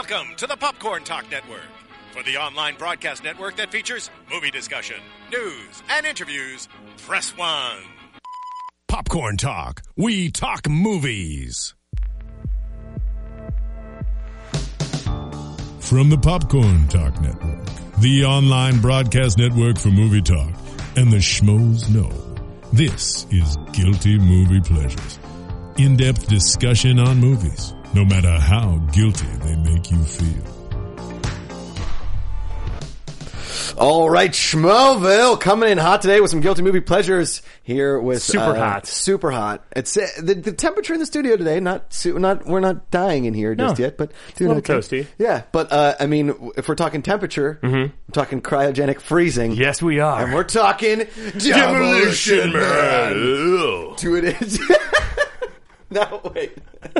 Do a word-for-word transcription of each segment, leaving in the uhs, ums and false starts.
Welcome to the Popcorn Talk Network, for the online broadcast network that features movie discussion, news, and interviews. Press one. Popcorn Talk. We talk movies. From the Popcorn Talk Network, the online broadcast network for movie talk, and the schmoes know, this is Guilty Movie Pleasures. In-depth discussion on movies, no matter how guilty they make you feel. All right, Schmoville coming in hot today with some Guilty Movie Pleasures here with super uh, hot, super hot. It's uh, the, the temperature in the studio today. Not su- not we're not dying in here just no. yet, but it's a little okay. toasty. Yeah, but uh, I mean, if we're talking temperature, mm-hmm. we're talking cryogenic freezing. Yes, we are, and we're talking Demolition Man. Man. Do it is. No, wait.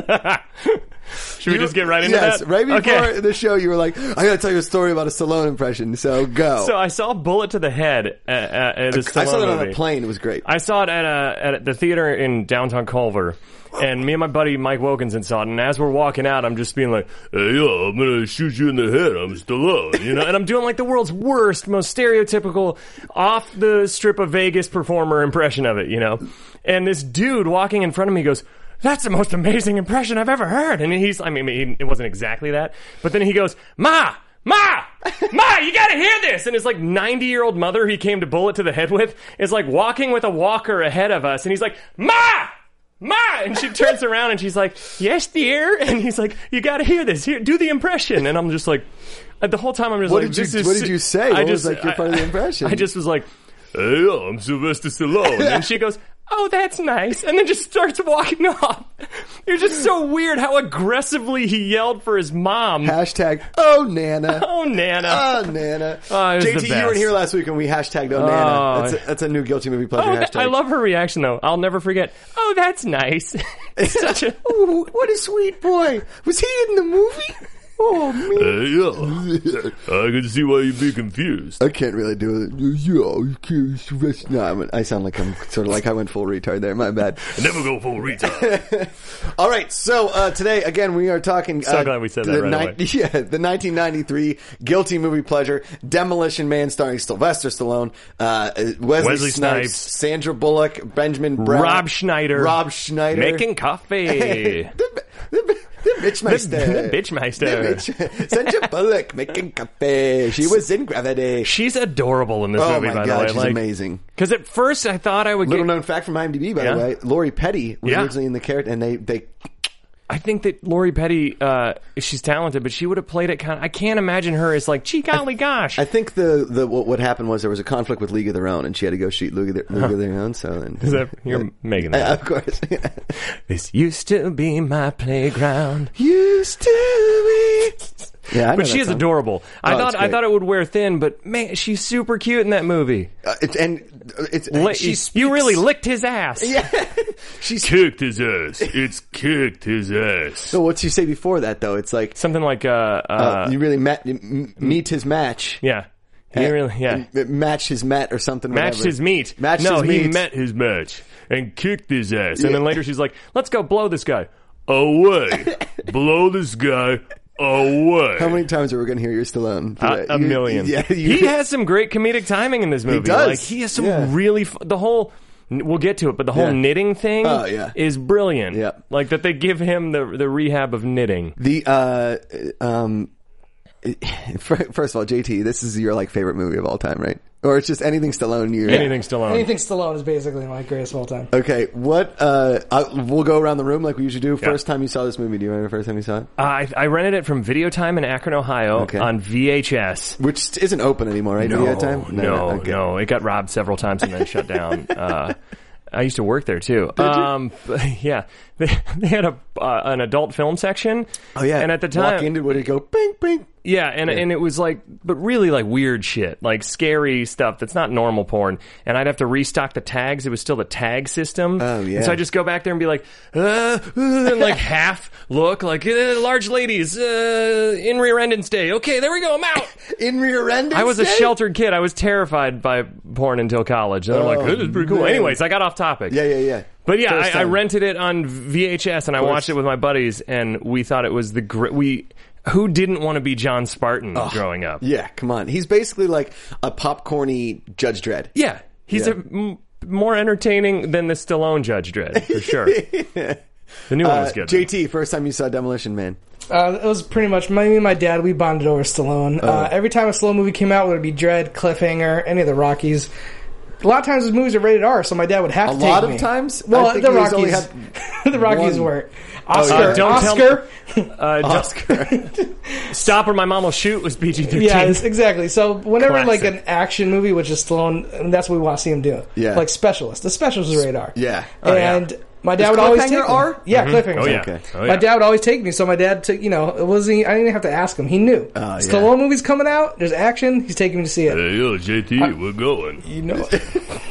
Should we just get right into yes, that? Right before okay. the show, you were like, I gotta tell you a story about a Stallone impression, so go. So I saw Bullet to the Head at, at, at a Stallone I saw that movie. on a plane. It was great. I saw it at, a, at the theater in downtown Culver. And me and my buddy Mike Wilkinson saw it, and as we're walking out, I'm just being like, hey, yo, I'm gonna shoot you in the head, I'm Stallone, you know? And I'm doing like the world's worst, most stereotypical, off the strip of Vegas performer impression of it, you know? And this dude walking in front of me goes, that's the most amazing impression I've ever heard. And he's, I mean, he, it wasn't exactly that, but then he goes, Ma! Ma! Ma, you gotta hear this! And his like ninety-year-old mother he came to Bullet to the Head with is like walking with a walker ahead of us, and he's like, Ma! Ma! And she turns around and she's like, yes, dear. And he's like, you gotta hear this. Here, do the impression. And I'm just like, the whole time I'm just what like, did you, this is, what did you say? I what just, was like your part of the impression? I just was like, hey, yo, I'm Sylvester Stallone. And she goes, oh, that's nice. And then just starts walking off. It was just so weird how aggressively he yelled for his mom. Hashtag, oh, Nana. Oh, Nana. Oh, Nana. Oh, J T, you weren't here last week when we hashtagged, oh, Nana. Oh. That's a, that's a new Guilty Movie Pleasure oh, hashtag. I love her reaction, though. I'll never forget. Oh, that's nice. Such a... Ooh, what a sweet boy. Was he in the movie? Oh, man. Uh, yeah. I can see why you'd be confused. I can't really do it. Yo, you can't rest. No, I, went, I sound like I'm sort of like I went full retard there. My bad. I never go full retard. All right. So, uh, today, again, we are talking. So uh, glad we said that right ni- away. Yeah, the nineteen ninety-three Guilty Movie Pleasure, Demolition Man, starring Sylvester Stallone, uh, Wesley, Wesley Snipes, Snipes, Sandra Bullock, Benjamin Bratt, Rob Schneider. Rob Schneider. Making coffee. the, the, the Bitchmeister. The, the Bitchmeister. The bitch. Sandra Bullock making coffee. She was in Gravity. She's adorable in this oh movie, my by God, the way. She's like, amazing. Because at first I thought I would Little get... known fact from IMDb, by yeah. the way. Lori Petty was yeah. originally in the character, and they... they I think that Lori Petty, uh, she's talented, but she would have played it kind of... I can't imagine her as like, gee golly gosh. I think the, the what, what happened was there was a conflict with League of Their Own, and she had to go shoot League of Their, League of Their Own, so... And, Is that, you're uh, making that uh, up. Of course. This used to be my playground. Used to be... Yeah, I know but she that is song. adorable. I Oh, thought it's I great. thought it would wear thin, but man, she's super cute in that movie. Uh, it's, and it's... Li- she you speaks- really licked his ass. Yeah. She's... Kicked his ass. It's kicked his ass. So what'd you say before that, though? It's like... Something like uh, uh, Uh, you really met, m- meet his match. yeah. He Uh, really yeah. Match his met or something. Matched whatever. his meat. Matched no, his he meat. met his match and kicked his ass. And Yeah. then later she's like, let's go blow this guy. Away. Blow this guy away. How many times are we going to hear your Stallone? Uh, a You- million. Yeah, you- he has some great comedic timing in this movie. does. Like, he has some Yeah. really... F- the whole... We'll get to it, but the whole Yeah. knitting thing Oh, yeah. is brilliant. Yeah. Like, that they give him the the rehab of knitting. The uh um first of all, J T, this is your like favorite movie of all time, right? Or it's just anything Stallone you Anything Stallone. Anything Stallone is basically my greatest of all time. Okay, what uh I, we'll go around the room like we usually do. First time you saw this movie, do you remember the first time you saw it? Uh, I, I rented it from Video Time in Akron, Ohio Okay. on V H S. Which isn't open anymore, right? No, Video time? no, okay. no. It got robbed several times and then shut down. Uh, I used to work there too. Um, but, yeah, they, they had a uh, an adult film section. Oh yeah, and at the time, walk into, would it go bing bing? yeah, and Yeah. and it was like, but really like weird shit, like scary stuff that's not normal porn. And I'd have to restock the tags. It was still the tag system. Oh, yeah. And so I just go back there and be like, uh, uh, and like half look like uh, large ladies uh, in rear end and stay. Okay, there we go. I'm out. In rear end. I was a instead? sheltered kid. I was terrified by porn until college. And I'm Oh, like, this is pretty cool. man. Anyways, I got off topic. Yeah, yeah, yeah. But yeah, First I, I time. rented it on V H S and I course. watched it with my buddies, and we thought it was the great. We who didn't want to be John Spartan growing up? Yeah, come on. He's basically like a popcorny Judge Dredd. Yeah, he's Yeah. A, m- more entertaining than the Stallone Judge Dredd for sure. The new one was Uh, good. J T, first time you saw Demolition Man. Uh, it was pretty much my, me and my dad. We bonded over Stallone. Uh, every time a Stallone movie came out, whether it be Dread, Cliffhanger, any of the Rockies. A lot of times those movies are rated R, so my dad would have A to lot take of me. times? I Well, think the he was only Rockies, had the Rockies one. were Oh, Oscar. yeah. Don't tell Oscar. Uh, Oscar. Stop or My Mom Will Shoot was P G thirteen. Yeah, it's- exactly. So whenever like Classic. an action movie with just Stallone, and that's what we want to see him do. Yeah. Like Specialist. The Specialist is rated R. Yeah. Oh, yeah. and my dad Is would always Cliffhanger take me. R? Yeah, Cliffhanger. Oh yeah. Okay. Oh, yeah. My dad would always take me, so my dad took, you know, it wasn't, I didn't even have to ask him. He knew. Oh, yeah. Stallone movie's coming out, there's action, he's taking me to see it. Hey, yo, J T, we're going. You know it.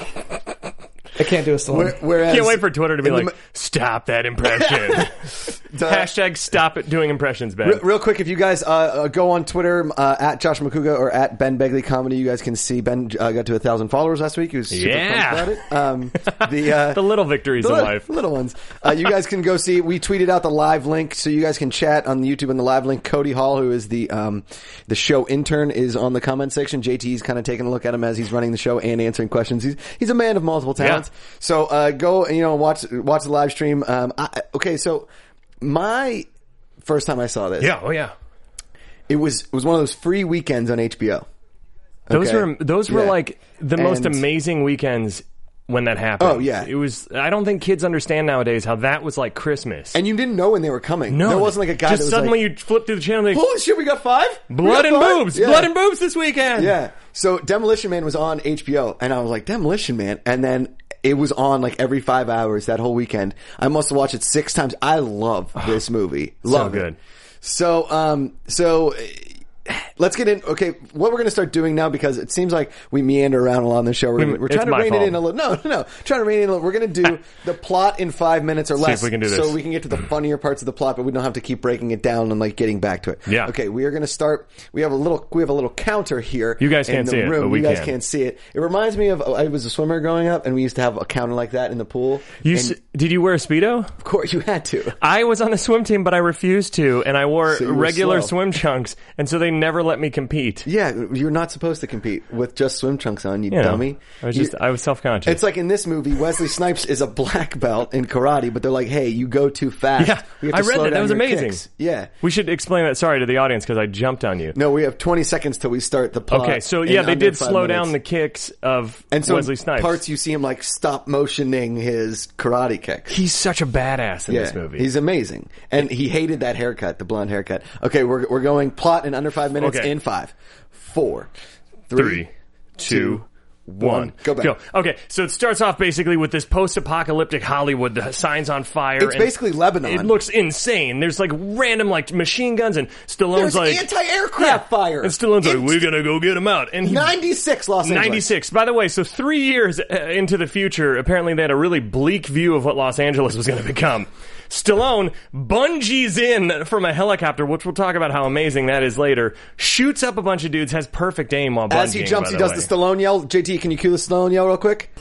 I can't do a Stallone. Where- Whereas, Can't wait for Twitter to be in the like, mo- stop that impression. the- Hashtag stop it doing impressions, Ben. Re- Real quick, if you guys uh, uh, go on Twitter uh, at Josh McCouga or at Ben Begley Comedy, you guys can see Ben uh, got to a thousand followers last week. He was super Yeah. pumped about it. Um, the uh, The little victories the in li- life. little ones. Uh, you guys can go see. We tweeted out the live link, so you guys can chat on the YouTube and the live link. Cody Hall, who is the um, the show intern, is on the comment section. J T's kind of taking a look at him as he's running the show and answering questions. He's he's a man of multiple talents. Yeah. So uh, go and you know watch watch the live stream. Um, I, okay, so my first time I saw this, Yeah, oh yeah. it was it was one of those free weekends on H B O. Those Okay? were those were Yeah. like the most And- amazing weekends when that happened. Oh, yeah. It was I don't think kids understand nowadays how that was like Christmas. And you didn't know when they were coming. no, there wasn't like a guy just that was suddenly like, you flip through the channel and like, holy shit, we got five? We blood got and five? boobs, Yeah. blood and boobs this weekend. Yeah. So Demolition Man was on H B O, and I was like, Demolition Man, and then it was on like every five hours that whole weekend. I must have watched it six times. I love this movie. Love good. it. So, um, so. Let's get in. Okay, what we're going to start doing now, because it seems like we meander around a lot on the show. We're, gonna, we're It's trying to my rein fault. it in a little. No, no, no. Trying to rein it in a little. We're going to do the plot in five minutes or if less, we can do so this. we can get to the funnier parts of the plot, but we don't have to keep breaking it down and like getting back to it. Yeah. Okay, we are going to start. We have a little. We have a little counter here. You guys in can't the see it, room. but we you guys can. can't see it. It reminds me of. I was a swimmer growing up, and we used to have a counter like that in the pool. You and s- did you wear a Speedo? of course, you had to. I was on the swim team, but I refused to, and I wore So you were regular slow. swim trunks, and so they never let me compete. Yeah, you're not supposed to compete with just swim trunks on, you You know, dummy. I was You- just I was self conscious. It's like in this movie, Wesley Snipes is a black belt in karate, but they're like, "Hey, you go too fast." Yeah, we have I to read slow that. That down was your amazing. kicks." Yeah. We should explain that. Sorry to the audience because I jumped on you. No, we have twenty seconds till we start the plot. Okay, so in yeah, they under did five slow minutes. down the kicks of and so Wesley in Snipes. parts you see him like stop motioning his karate kicks. He's such a badass in Yeah, this movie. he's amazing, and he hated that haircut, the blonde haircut. Okay, we're we're going plot in under five minutes. Okay. In five, four, Three, three, two, one. Go back. Okay, so it starts off basically with this post-apocalyptic Hollywood. The signs on fire. It's and basically Lebanon. It looks insane. There's like random like machine guns, and Stallone's There's like anti-aircraft fire. And Stallone's In- like, we're gonna go get him out. And he ninety-six Los Angeles. ninety-six. By the way, so three years uh, into the future, apparently they had a really bleak view of what Los Angeles was going to become. Stallone bungees in from a helicopter, which we'll talk about how amazing that is later, shoots up a bunch of dudes, has perfect aim while bungeeing, As he jumps, by he the does way. the Stallone yell. J T, can you cue the Stallone yell real quick?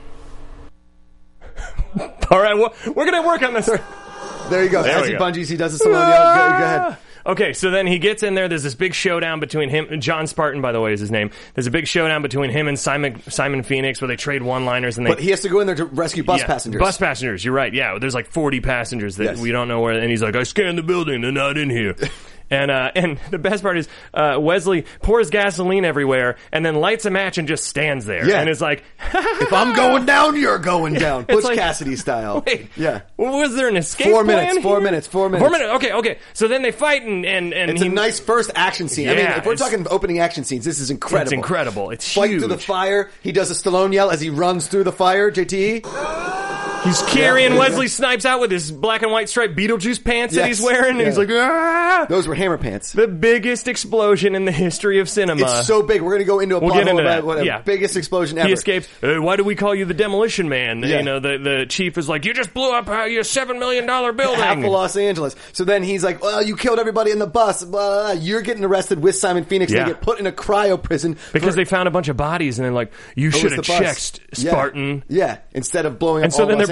All right, well, we're going to work on this. There you go. There As we he go. bungees, he does the Stallone yell. Go, go ahead. Okay, so then he gets in there. There's this big showdown between him. John Spartan, by the way, is his name. There's a big showdown between him and Simon Simon Phoenix, where they trade one-liners and they. But he has to go in there to rescue bus Yeah, passengers. Bus passengers, you're right. Yeah, there's like forty passengers that Yes. we don't know where. And he's like, I scanned the building, they're not in here. And uh, and the best part is uh, Wesley pours gasoline everywhere and then lights a match and just stands there. Yeah. And it's like, If I'm going down, you're going down. Butch like- Cassidy style. wait, Yeah. well, was there an escape Four plan minutes, four here? minutes, four Four minutes. minutes. Okay, okay. So then they fight and and, and It's he, a nice first action scene. I mean, Yeah, if we're it's- talking opening action scenes, this is incredible. It's incredible. It's Fight huge. through the fire. He does a Stallone yell as he runs through the fire. J T. He's carrying Yeah. Wesley Snipes out with his black and white striped Beetlejuice pants that Yes. he's wearing, and Yeah. he's like, ah! Those were hammer pants. The biggest explosion in the history of cinema. It's so big. We're going to go into a We'll plot get hole into about that. what a Yeah. biggest explosion ever. He escapes. Uh, why do we call you the Demolition Man? Yeah. You know, the the chief is like, you just blew up uh, your seven million dollar building. Half of Los Angeles. So then he's like, well, you killed everybody in the bus. Blah, blah, blah. You're getting arrested with Simon Phoenix. Yeah. They get put in a cryo prison. Because for- they found a bunch of bodies, and they're like, you It was should have the bus. checked, Yeah. Spartan. Yeah. Instead of blowing up And so all then Los they're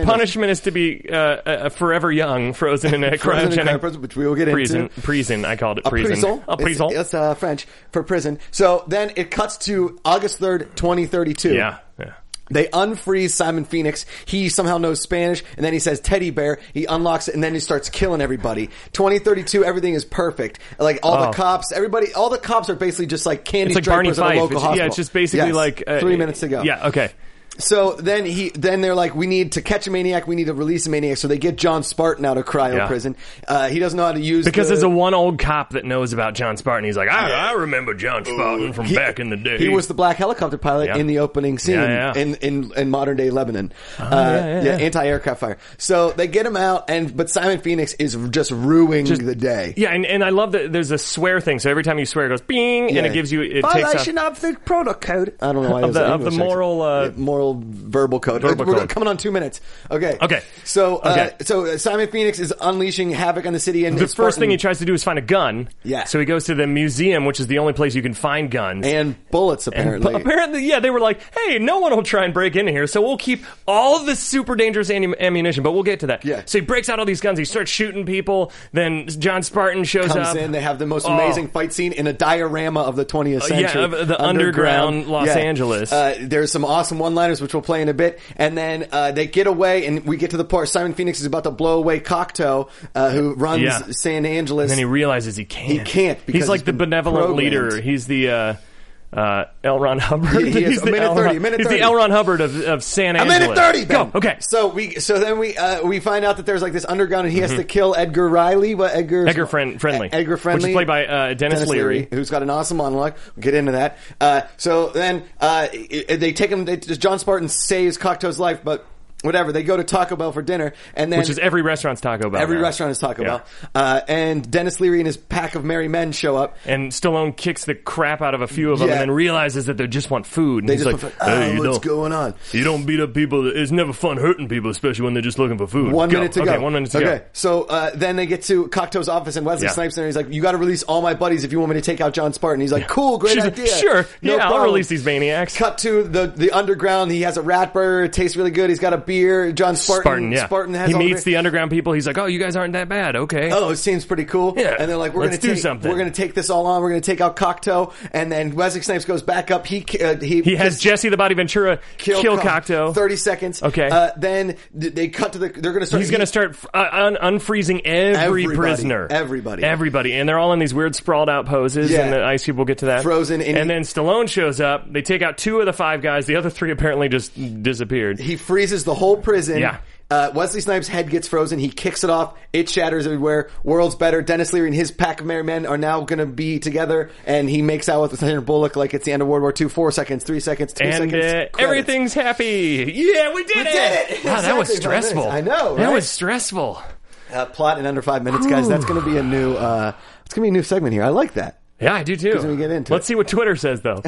Angeles. punishment is to be uh, uh, forever young, frozen in a Frozen in cryogenic cryo, which we will get prison. into. Prison, I called it A prison. prison. A prison. It's, it's uh, French for prison. So then it cuts to August third, twenty thirty-two. Yeah, yeah. They unfreeze Simon Phoenix. He somehow knows Spanish, and then he says teddy bear. He unlocks it, and then he starts killing everybody. twenty thirty-two, everything is perfect. Like, all Oh. the cops, everybody, all the cops are basically just like candy It's like Barney strippers at a Fife. local It's, hospital. yeah, it's just basically Yes. like uh, Three minutes to go. Yeah, okay. So then he, then they're like, we need to catch a maniac, we need to release a maniac. So they get John Spartan out of cryo Yeah. prison. Uh, he doesn't know how to use Because the, there's a one old cop that knows about John Spartan. He's like, I, I remember John Spartan from he- back in the day. He was the black helicopter pilot Yeah. in the opening scene Yeah, yeah. in, in in modern day Lebanon. uh, yeah, yeah, yeah. anti-aircraft fire. So they get him out, and but Simon Phoenix is just ruining Just- the day. Yeah, and, and I love that there's a swear thing. So every time you swear, it goes bing, and Yeah. it gives you, it takes out Violation of the product code. I don't know why it Of was the- an of the English accent. moral, uh, Yeah, moral verbal code. verbal We're code. coming on two minutes. Okay. Okay. So uh, Okay. so uh, Simon Phoenix is unleashing havoc on the city, and the Spartan- first thing he tries to do is find a gun. Yeah. So he goes to the museum, which is the only place you can find guns. and bullets And apparently. p- apparently, yeah, they were like, hey, no one will try and break into here, so we'll keep all of this super dangerous ammu- ammunition, but we'll get to that. Yeah. So he breaks out all these guns, he starts shooting people, then John Spartan shows comes up. in. They have the most Oh. amazing fight scene in a diorama of the twentieth Uh, yeah, century. of the underground Los Angeles. Uh, there's some awesome one-liners which we'll play in a bit, and then uh, they get away, and we get to the part Simon Phoenix is about to blow away Cocteau, uh, who runs Yeah. San Angeles. And then he realizes he can't. He can't because He's like he's the been benevolent programmed. leader. He's the uh, uh, L. Ron Hubbard. He- he is. he's A the minute L. thirty, Ron, a minute he's thirty. the L. Ron Hubbard of, of San A Angeles. minute thirty. Ben. Go. Okay. So we, so then we, uh, we find out that there's like this underground, and he has to kill Edgar Riley. What Edgar? Mm-hmm. Edgar Friend- Friendly. Edgar Friendly, Which is played by uh, Dennis, Leary. who's got an awesome monologue. We'll get into that. Uh, so then uh, they take him. They, John Spartan saves Cocteau's life, but whatever. They go to Taco Bell for dinner, and then Which is every restaurant's Taco Bell. every now. restaurant is Taco Yeah. Bell. Uh, and Dennis Leary and his pack of merry men show up. And Stallone kicks the crap out of a few of them, Yeah. and then realizes that they just want food. And They he's just like, like, oh, hey, you what's don't, going on? you don't beat up people. It's never fun hurting people, especially when they're just looking for food. One Go. minute to okay, go. One minute to okay. go. So uh, then they get to Cocteau's office, and Wesley Yeah. Snipes there. He's like, "You got to release all my buddies if you want me to take out John Spartan." He's like, "Cool, great She's like, idea. sure, no yeah, I'll problem." release these maniacs. Cut to the the underground. He has a rat burger. It tastes really good. He's got a beer. John Spartan. Spartan, yeah. Spartan has he all meets the. the underground people. He's like, oh, you guys aren't that bad. Okay. Oh, it seems pretty cool. Yeah. And they're like, "We're Let's going to do take something. We're going to take this all on. We're going to take out Cocteau." And then Wesley Snipes goes back up. He uh, he He has Jesse the Body Ventura kill, kill Cocteau. Thirty seconds. Okay. Uh, then th- they cut to the. They're going to start. He's going to start uh, un- unfreezing every Everybody. prisoner. Everybody. Everybody. And they're all in these weird sprawled out poses, Yeah. and the Ice Cube will get to that. Frozen in- And then Stallone shows up. They take out two of the five guys. The other three apparently just disappeared. He freezes the whole prison. Yeah. Uh, Wesley Snipes' head gets frozen. He kicks it off. It shatters everywhere. World's better. Dennis Leary and his pack of merry men are now going to be together, and he makes out with Sandra Bullock like it's the end of World War Two. Four seconds, three seconds, two And seconds. uh, credits. everything's happy. Yeah, we did We it. did it! Wow, that was Exactly five stressful. minutes. I know, That right? was stressful. Uh, plot in under five minutes, guys. That's going to be a new. Uh, it's going to be a new segment here. I like that. Yeah, I do too. When we get into Let's it. see what Twitter says, though.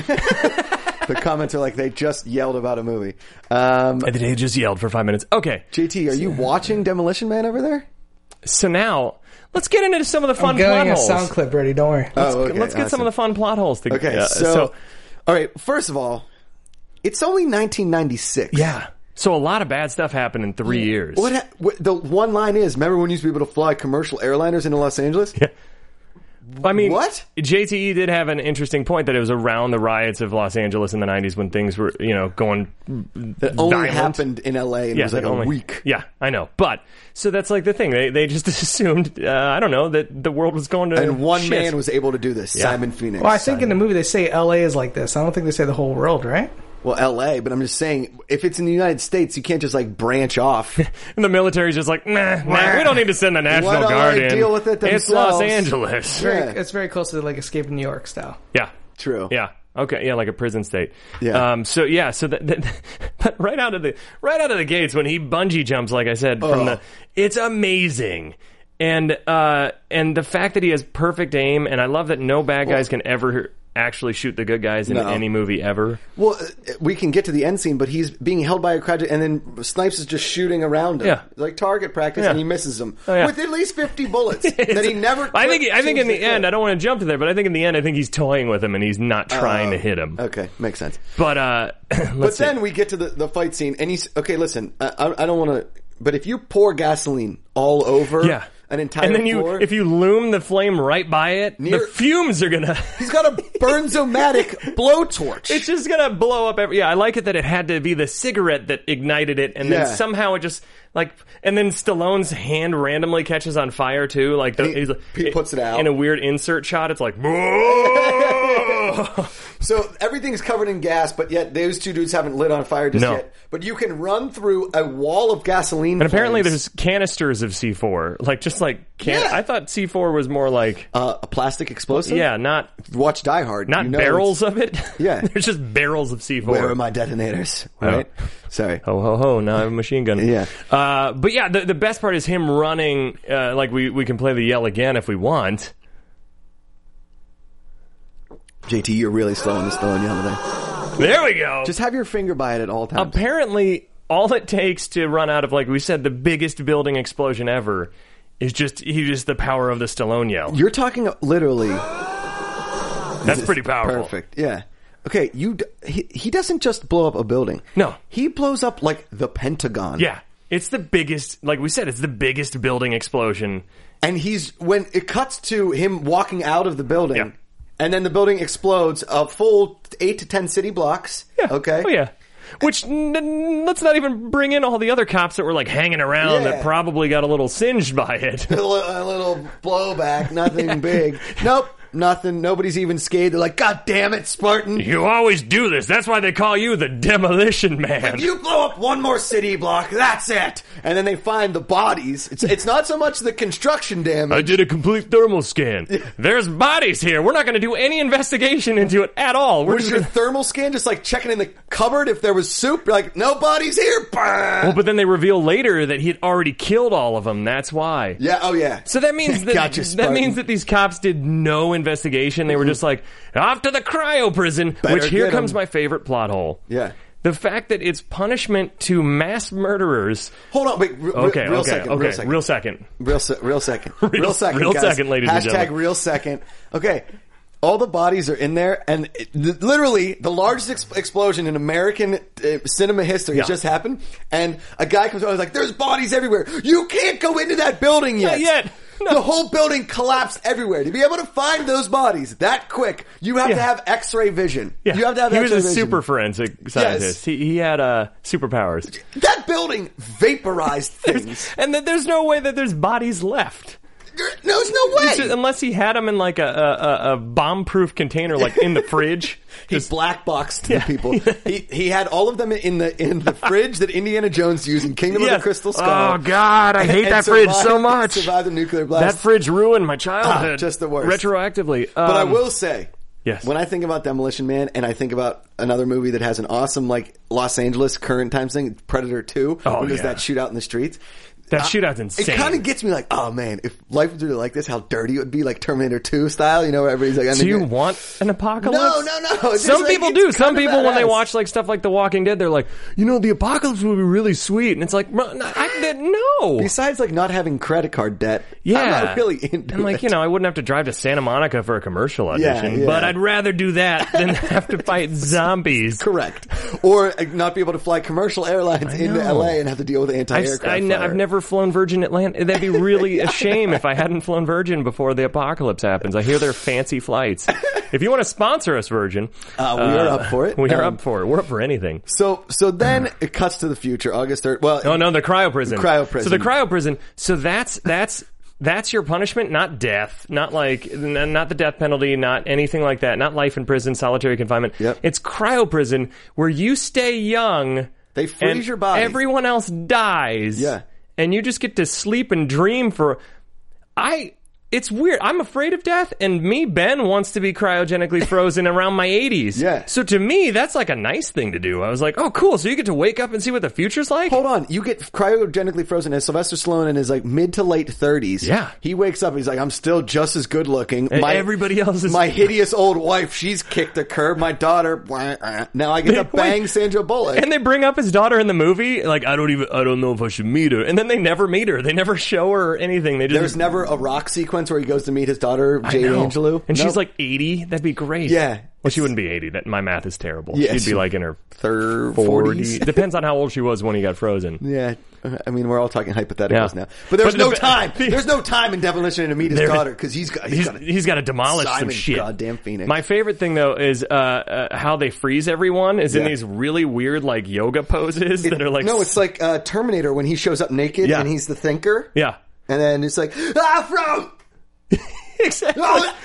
The comments are like they just yelled about a movie. Um, They just yelled for five minutes. Okay, J T, are you watching Demolition Man over there? so now let's get into some of the fun I'm plot getting a holes. sound clip ready. Don't worry. Oh, okay. Let's get some of the fun plot holes. To, Okay, uh, so, all right. First of all, it's only nineteen ninety-six. yeah. So a lot of bad stuff happened in three years. What, ha- what the one line is? Remember when you used to be able to fly commercial airliners into Los Angeles? Yeah. I mean, What? J T E did have an interesting point that it was around the riots of Los Angeles in the nineties when things were, you know, going That only violent. happened in L A and Yeah, it was like that a only- week. Yeah, I know. But so that's like the thing. They they just assumed, uh, I don't know, that the world was going to And one shit. man was able to do this, Yeah. Simon Phoenix. Well, I think in the movie they say L A is like this. I don't think they say the whole world, right? Well, L A, but I'm just saying, if it's in the United States, you can't just like branch off. And the military's just like, nah, nah, we don't need to send the National Why don't Guard they in. deal with it It's Los themselves? Angeles. Yeah. Very, it's very close to like Escape from New York style. Yeah. True. Yeah. Okay. Yeah, like a prison state. Yeah. Um. So yeah. So that, that, but right out of the right out of the gates when he bungee jumps, like I said, from Oh. the, it's amazing. And uh and the fact that he has perfect aim, and I love that no bad guys can ever actually shoot the good guys in No. any movie ever. Well, uh, we can get to the end scene, but he's being held by a crowd, and then Snipes is just shooting around him, Yeah. like target practice, Yeah. and he misses him Oh, yeah. with at least fifty bullets that he never. I think. I think in the seems to end, clip. I don't want to jump to there, but I think in the end, I think he's toying with him and he's not trying to hit him. Okay, makes sense. But uh, let's But see. then we get to the, the fight scene, and he's okay. Listen, I, I I don't want to but if you pour gasoline all over Yeah. an entire And then you, floor, if you loom the flame right by it, Near- the fumes are gonna. he's got a Burnzomatic blowtorch. It's just gonna blow up every. Yeah, I like it that it had to be the cigarette that ignited it, and then Yeah. somehow it just like. And then Stallone's hand randomly catches on fire too. Like the, He- he's, he puts it out. in a weird insert shot. It's like. So everything's covered in gas, but yet those two dudes haven't lit on fire just No. yet. But you can run through a wall of gasoline. And apparently flames. there's canisters of C four. Like, just like, can- Yeah. I thought C four was more like, uh, a plastic explosive. yeah, not Watch Die Hard. not You know barrels of it. Yeah. There's just barrels of C four. Where are my detonators? Right. Sorry. Ho, ho, ho, now I have a machine gun. Yeah. Uh, but yeah, the, the best part is him running, uh, like we, we can play the yell again if we want. J T, you're really slow on the slow and yellow there. There we go. Just have your finger by it at all times. Apparently, all it takes to run out of, like we said, the biggest building explosion ever is just, he just the power of the Stallone yell. You're talking literally. That's pretty powerful. Perfect. Yeah. Okay. You. D- he, he doesn't just blow up a building. No. He blows up like the Pentagon. Yeah. It's the biggest, like we said, it's the biggest building explosion. And he's when it cuts to him walking out of the building, Yeah. and then the building explodes a full eight to ten city blocks. Yeah. Okay. Oh, yeah. Which, n- n- let's not even bring in all the other cops that were, like, hanging around Yeah. that probably got a little singed by it. a, little, a little blowback, nothing big. Nope. Nothing. Nobody's even scathed. They're like, God damn it, Spartan. You always do this. That's why they call you the Demolition Man. If you blow up one more city block, that's it. And then they find the bodies. It's it's not so much the construction damage. I did a complete thermal scan. There's bodies here. We're not going to do any investigation into it at all. We're Was just your gonna... thermal scan just like checking in the cupboard if there was soup? You're like, no bodies here. Bah! Well, but then they reveal later that he had already killed all of them. That's why. Yeah. Oh yeah. So that means that Gotcha, that Spartan. means that these cops did no investigation. They were just like, off to the cryo prison. Better which here get comes 'em. my favorite plot hole. Yeah. The fact that it's punishment to mass murderers. Hold on, wait. R- Okay, real okay, second, okay. real second. Real second. Real, se- real second. Real- Real second. real guys. second, ladies and Hashtag gentlemen. real second. Okay. All the bodies are in there, and it, th- literally the largest ex- explosion in American uh, cinema history Yeah. has just happened. And a guy comes over and is like, "There's bodies everywhere. You can't go into that building yet. Not yet. No. The whole building collapsed everywhere. To be able to find those bodies that quick, you have Yeah. to have X-ray vision. Yeah. You have to have he was X-ray a vision. super forensic scientist. He, he had uh, superpowers. That building vaporized things. And that there's no way that there's bodies left. There- There's no It's way. just- unless he had them in like a, a, a- a bomb-proof container, like in the fridge. He Just- black boxed the people. he he had all of them in the in the fridge that Indiana Jones used in Kingdom of Yes. the Crystal Skull. Oh God, I hate And that fridge survived- so much. Survived the nuclear That blast. fridge ruined my childhood. Ah, just the worst. Retroactively. but I Um, will say, Yes. when I think about Demolition Man and I think about another movie that has an awesome like Los Angeles current times thing, Predator two, Oh, when there's yeah. that shootout in the streets. That Uh, shootout's insane. It kind of gets me like, oh man, if life was really like this, how dirty it would be, like Terminator two style. You know, where everybody's like, Do you want an apocalypse? No, no, no. It's Some just like- people it's do. Some kinda people, when they badass. watch like stuff like The Walking Dead, they're like, you know, the apocalypse will be really sweet, and it's like, "Bro, no, I didn't know. Besides, like not having credit card debt, Yeah, I'm not really into and like it. you know, I wouldn't have to drive to Santa Monica for a commercial audition, yeah. but I'd rather do that than have to fight zombies. Correct. Or uh, not be able to fly commercial airlines into know. L A and have to deal with I've, anti-aircraft I ne- fire. I've never flown Virgin Atlantic. That'd be really a shame if I hadn't flown Virgin before the apocalypse happens. I hear they're fancy flights. If you want to sponsor us, Virgin, Uh, we are up for it. We are Um, up for it. We're up for anything. So, so then it cuts to the future, August third. Well, Oh no, the cryo prison. Cryo prison. So the cryo prison. So that's that's that's your punishment, not death, not like n- not the death penalty, not anything like that, not life in prison, solitary confinement. Yep. It's cryo prison where you stay young. They freeze and your body. Everyone else dies. Yeah. And you just get to sleep and dream for. I. It's weird. I'm afraid of death, and me, Ben, wants to be cryogenically frozen around my eighties. Yeah. So to me, that's like a nice thing to do. I was like, oh, cool. So you get to wake up and see what the future's like? hold on. You get cryogenically frozen as Sylvester Stallone in his like mid to late thirties. Yeah. He wakes up. He's like, I'm still just as good looking. And everybody else is- my hideous old wife. She's kicked a curb. My daughter. wah, uh, Now I get to Wait. bang Sandra Bullock. And they bring up his daughter in the movie. Like, I don't even, I don't know if I should meet her. And then they never meet her. They never show her anything. They just. There's never a rock sequence sequence where he goes to meet his daughter, Jade know. Angelou. And Nope. she's like eighty. That'd be great. Yeah. Well, she wouldn't be eighty. That my math is terrible. Yeah, She'd be like in her third forties. forties. Depends on how old she was when he got frozen. Yeah, I mean we're all talking hypotheticals Yeah. now, but there's But no the- time. There's no time in Demolition to meet his There- daughter because he's got he's, He's, got he's got to demolish some Simon shit. goddamn Phoenix. My favorite thing though is uh, uh, how they freeze everyone is in Yeah. these really weird like yoga poses that are like no, it's like uh, Terminator when he shows up naked Yeah. and he's the thinker, yeah. and then it's like Afro. Exactly.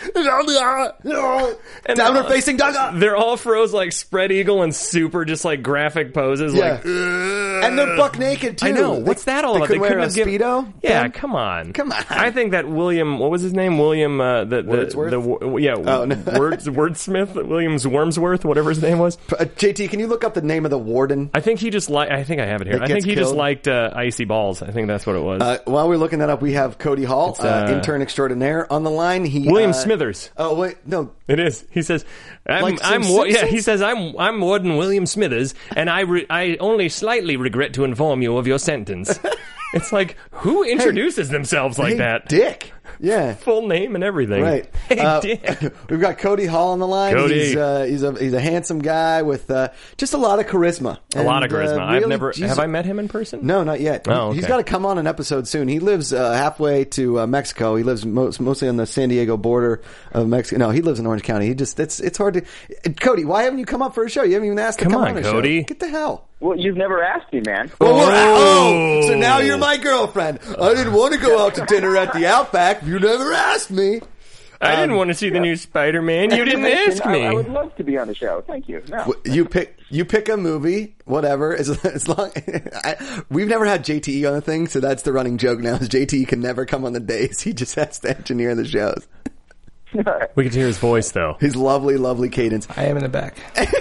And Downward they're- facing dog. They're all froze like spread eagle and super just like graphic poses. Yeah. Like, And they're buck naked too. I know. They- What's that all they about? couldn't wear a have given- Speedo? Yeah, then? come on, Come on. I think that William, what was his name? William, uh, the the, Wordsworth? the wo- yeah, Oh, no. Words, Wordsmith, Williams Wormsworth, whatever his name was. Uh, J T, can you look up the name of the warden? I think he just like. I think I have it here. That I think gets he just killed? liked uh, icy balls. I think that's what it was. Uh, while we're looking that up, we have Cody Hall, It's, uh, uh, intern extraordinaire, on the line. He William uh, Smithers. Oh wait, no. It is. He says, "I'm, Like I'm, some wa- yeah." Simpsons? He says, "I'm, I'm Warden William Smithers, and I, re- I only slightly regret to inform you of your sentence." It's like, who introduces themselves like Hey, that? Dick. Yeah. Full name and everything. Right. Hey, Uh, Dick. We've got Cody Hall on the line. Cody. He's, uh, he's a he's a handsome guy with uh, just a lot of charisma. A lot of And, uh, charisma. I've really- never. he's- Have I met him in person? No, not yet. Oh, He's okay. got to come on an episode soon. He lives uh, halfway to uh, Mexico. He lives most, mostly on the San Diego border of Mexico. No, he lives in Orange County. He just it's it's hard to. Cody, why haven't you come up for a show? You haven't even asked Come to come on, on, a Cody. show. Get the hell. Well, you've never asked me, man. Oh, we're- Oh. oh, so now you're my girlfriend. I didn't want to go out to dinner at the Outback. You never asked me. I didn't want to see the new Spider-Man. You didn't ask I, me. I would love to be on the show. Thank you. No. You pick you pick a movie, whatever. As, as long I, we've never had J T E on the thing, so that's the running joke now. Is J T E can never come on the days. He just has to engineer the shows. We can hear his voice though. His lovely, lovely cadence. I am in the back.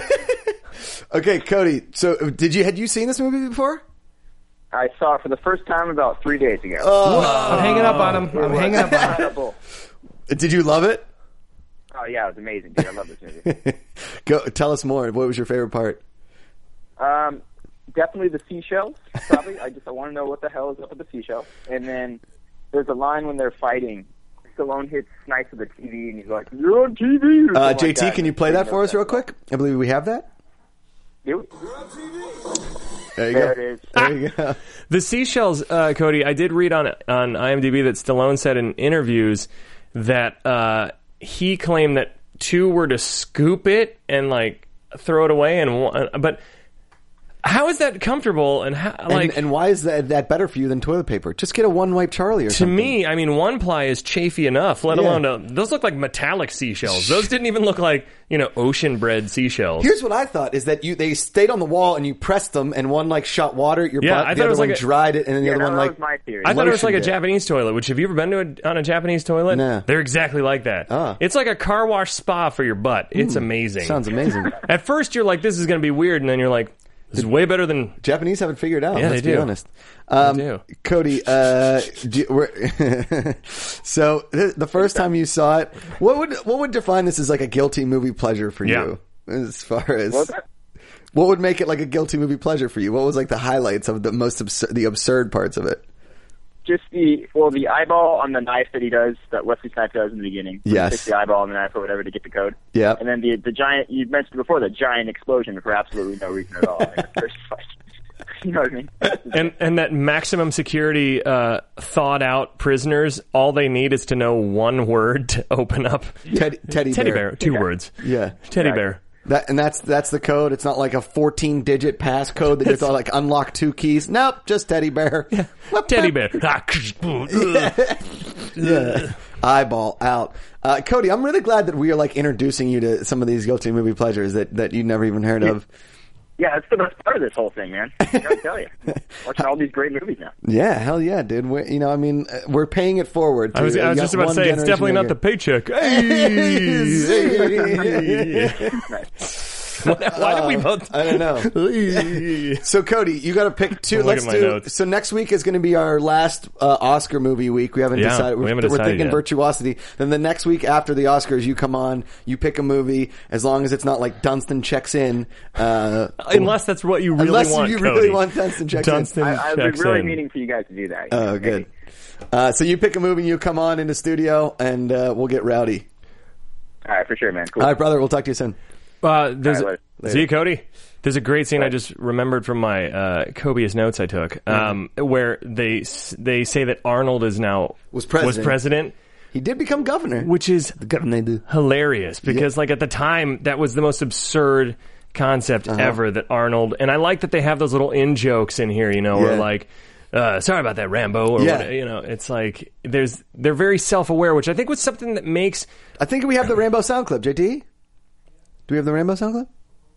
Okay, Cody. So, did you had you seen this movie before? I saw it for the first time about three days ago. I'm hanging up on him. I'm hanging up on him. Incredible. Did you love it? Oh yeah, it was amazing, dude. I love this movie. Go tell us more. What was your favorite part? Um, definitely the seashells. Probably. I just I want to know what the hell is up with the seashells. And then there's a line when they're fighting. Stallone hits Snipes with the T V, and he's like, "You're on T V." or Uh, something like J T, that. can you play I that know for us real quick? I believe we have that. Do it. There you There go. it is. There you go. The seashells, uh, Cody. I did read on on IMDb that Stallone said in interviews that uh, he claimed that two were to scoop it and like throw it away, and one, but how is that comfortable? And how, like, and, and why is that, that better for you than toilet paper? Just get a one wipe Charlie or to something. me, I mean, one ply is chafy enough. Let Yeah. alone a, those look like metallic seashells. Those didn't even look like you know ocean bred seashells. Here's what I thought: is that you they stayed on the wall and you pressed them, and one like shot water at your Yeah, butt, I the thought it other was one like a- dried it, and then the Yeah, other no, one that like was my theory. I thought it was like a lotioned it. Japanese toilet. Which have you ever been to a, on a Japanese toilet? No. They're exactly like that. Ah. It's like a car wash spa for your butt. It's amazing. sounds amazing. At first, you're like, "This is going to be weird," and then you're like, "This is way better than." Japanese haven't figured out. Yeah, let's they be do. honest. Um, do. Cody, uh, do, we're so th- the first time you saw it, what would what would define this as like a guilty movie pleasure for Yeah. you? As far as What's that? what would make it like a guilty movie pleasure for you? What was like the highlights of the most absurd, the absurd parts of it? Just the well, the eyeball on the knife that he does, that Wesley Snipes does in the beginning. He Yes. sticks the eyeball on the knife or whatever to get the code. Yeah. And then the the giant, you mentioned before, the giant explosion for absolutely no reason at all. Like, the first fight. You know what I mean? And and that maximum security, uh, thawed out prisoners. All they need is to know one word to open up. Teddy, teddy, Teddy bear. bear. Two words. Yeah. Teddy Right. bear. That and that's that's the code. It's not like a fourteen digit pass code that you have to like unlock two keys. Nope, just teddy bear. Yeah. Teddy bear. Yeah. Eyeball out. Uh, Cody, I'm really glad that we are like introducing you to some of these guilty movie pleasures that, that you never even heard of. Yeah, that's the best part of this whole thing, man. I gotta tell you. Watching all these great movies now. Yeah, hell yeah, dude. We're, you know, I mean, uh, we're paying it forward. To I was, I was a just about to one say, it's generation definitely not the younger. paycheck. Hey. Nice. Why did we both? I don't know. So, Cody, you got to pick two. Look Let's at my do. notes. So next week is going to be our last uh, Oscar movie week. We haven't Yeah, decided. We're, we haven't we're decided thinking yet. Virtuosity. Then the next week after the Oscars, you come on. You pick a movie as long as it's not like Dunstan checks in. Uh, Unless that's what you really unless want. you Cody. really want Dunstan checks Dunstan in. I, I've been checks really in. meaning for you guys to do that. Oh, Maybe. good. Uh, so you pick a movie, and you come on in the studio, and uh, we'll get rowdy. All right, for sure, man. Cool. All right, brother. We'll talk to you soon. Uh, there's All right, a, see you, Cody. There's a great scene I just remembered from my uh, copious notes I took, um, mm-hmm. where they they say that Arnold is now was president. Was president. He did become governor, which is the governor hilarious because, yeah. like at the time, that was the most absurd concept uh-huh. ever. That Arnold, and I like that they have those little in jokes in here. You know, yeah. where like. Uh, sorry about that, Rambo, or yeah. what, you know, it's like there's they're very self-aware, which I think was something that makes. I think we have the Rambo sound clip, J T. Do we have the Rambo sound clip?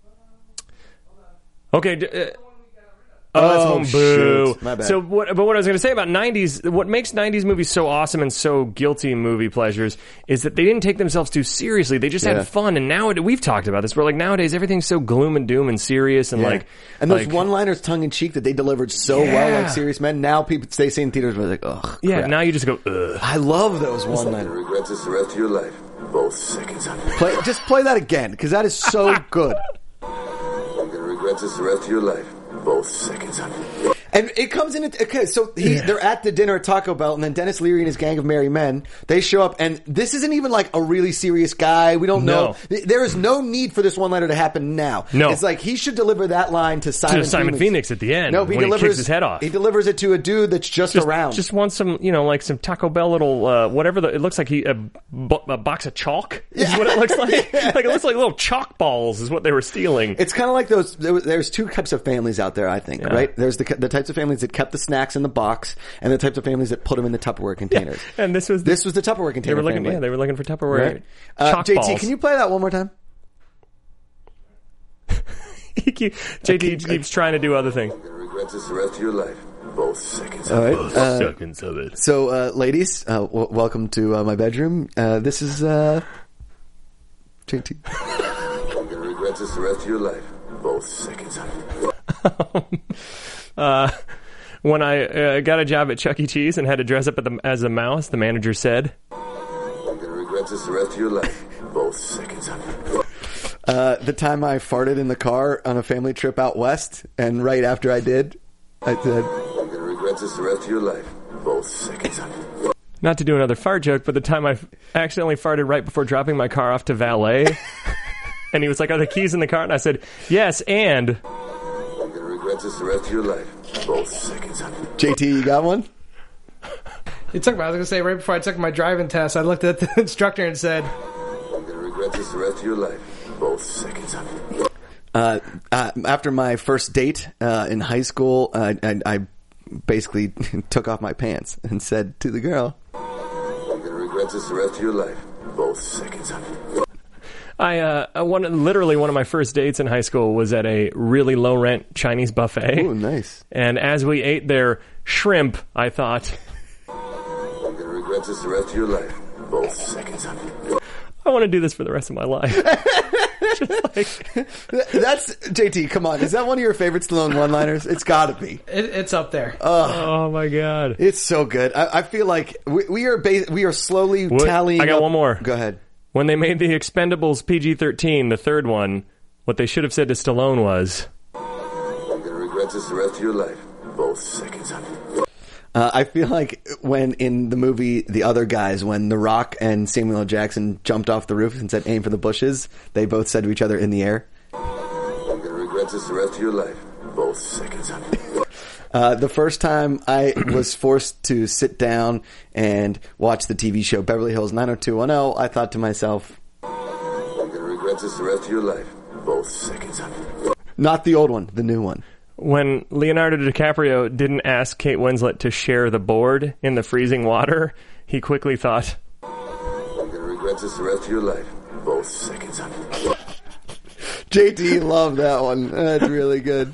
Okay. D- uh, Oh, that's oh home. Boo. Shoot. My bad. So, what, but what I was going to say about nineties, what makes nineties movies so awesome and so guilty movie pleasures is that they didn't take themselves too seriously. They just yeah. had fun. And now we've talked about this. Where like nowadays everything's so gloom and doom and serious and yeah. like and those like, one-liners, tongue in cheek, that they delivered so yeah. well, like Serious Men. Now people they see in theaters, we're like, ugh. Yeah. Crap. Now you just go, ugh. I love those one-liners. You're gonna regret this the rest of your life. Both seconds of it. Play, just play that again because that is so good. You're gonna regret this the rest of your life. Both seconds of it. And it comes in. Okay, so he, Yeah. they're at the dinner at Taco Bell, and then Dennis Leary and his gang of merry men, they show up, and this isn't even like a really serious guy. We don't No. know. There is no need for this one-liner to happen now. No. It's like he should deliver that line to Simon To Simon Phoenix at the end No, he when he delivers kicks his head off. He delivers it to a dude that's just, Just, around. just want some, you know, like some Taco Bell little, uh, whatever the, it looks like he, a, bo- a box of chalk is what it looks like. Like it looks like little chalk balls is what they were stealing. It's kind of like those. There, there's two types of families out there, I think. Yeah. Right? There's the the types of families that kept the snacks in the box, and the types of families that put them in the Tupperware containers. Yeah. And this was the, this was the Tupperware container. They were looking, family. yeah, they were looking for Tupperware Right? Uh, chalk J T, balls. can you play that one more time? J T keeps trying to do other things. You're gonna regret this the rest of your life. Both seconds All of right. it. Both Uh, seconds of it. So, uh, ladies, uh, w- welcome to uh, my bedroom. Uh, this is uh, J T. You're gonna regret this the rest of your life. Both seconds of it. uh, when I uh, got a job at Chuck E. Cheese and had to dress up at the, as a mouse, the manager said, You're gonna regret this the rest of your life. Both seconds of it. Uh, the time I farted in the car on a family trip out west, and right after I did, I said, You're gonna regret this the rest of your life. Both seconds of it. not to do another fart joke, but the time I accidentally farted right before dropping my car off to valet. And he was like, are the keys in the car? And I said, yes, and... You're gonna regret this the rest of your life. Both seconds of it. J T, you got one? You took my, I was going to say, right before I took my driving test, I looked at the instructor and said, You're gonna regret this the rest of your life. Both seconds of it. Uh, uh, after my first date uh, in high school, uh, I, I basically took off my pants and said to the girl, You're gonna regret this the rest of your life. Both seconds of it. I, uh, one, literally one of my first dates in high school was at a really low rent Chinese buffet. "Ooh, nice." And as we ate their shrimp, I thought, You're gonna regret this the rest of your life. Both seconds of it. I want to do this for the rest of my life. Just like, That's J T. Come on, is that one of your favorite Stallone one-liners? It's got to be. it, it's up there. oh my god. It's so good. I, I feel like we, we are ba- we are slowly What? tallying. I got up- one more. Go ahead. When they made the Expendables P G thirteen, the third one, what they should have said to Stallone was, You're gonna regret this the rest of your life. Both seconds of it. Uh, I feel like when in the movie The Other Guys, when The Rock and Samuel L. Jackson jumped off the roof and said "aim for the bushes," they both said to each other in the air. You're gonna regret this the rest of your life. Both seconds of it. Uh, the first time I was forced to sit down and watch the T V show Beverly Hills nine oh two one oh, I thought to myself, You're gonna regret this the rest of your life. Both seconds of it. not the old one, the new one. when Leonardo DiCaprio didn't ask Kate Winslet to share the board in the freezing water, he quickly thought, You're gonna regret this the rest of your life. Both seconds of it. J T loved that one. That's really good.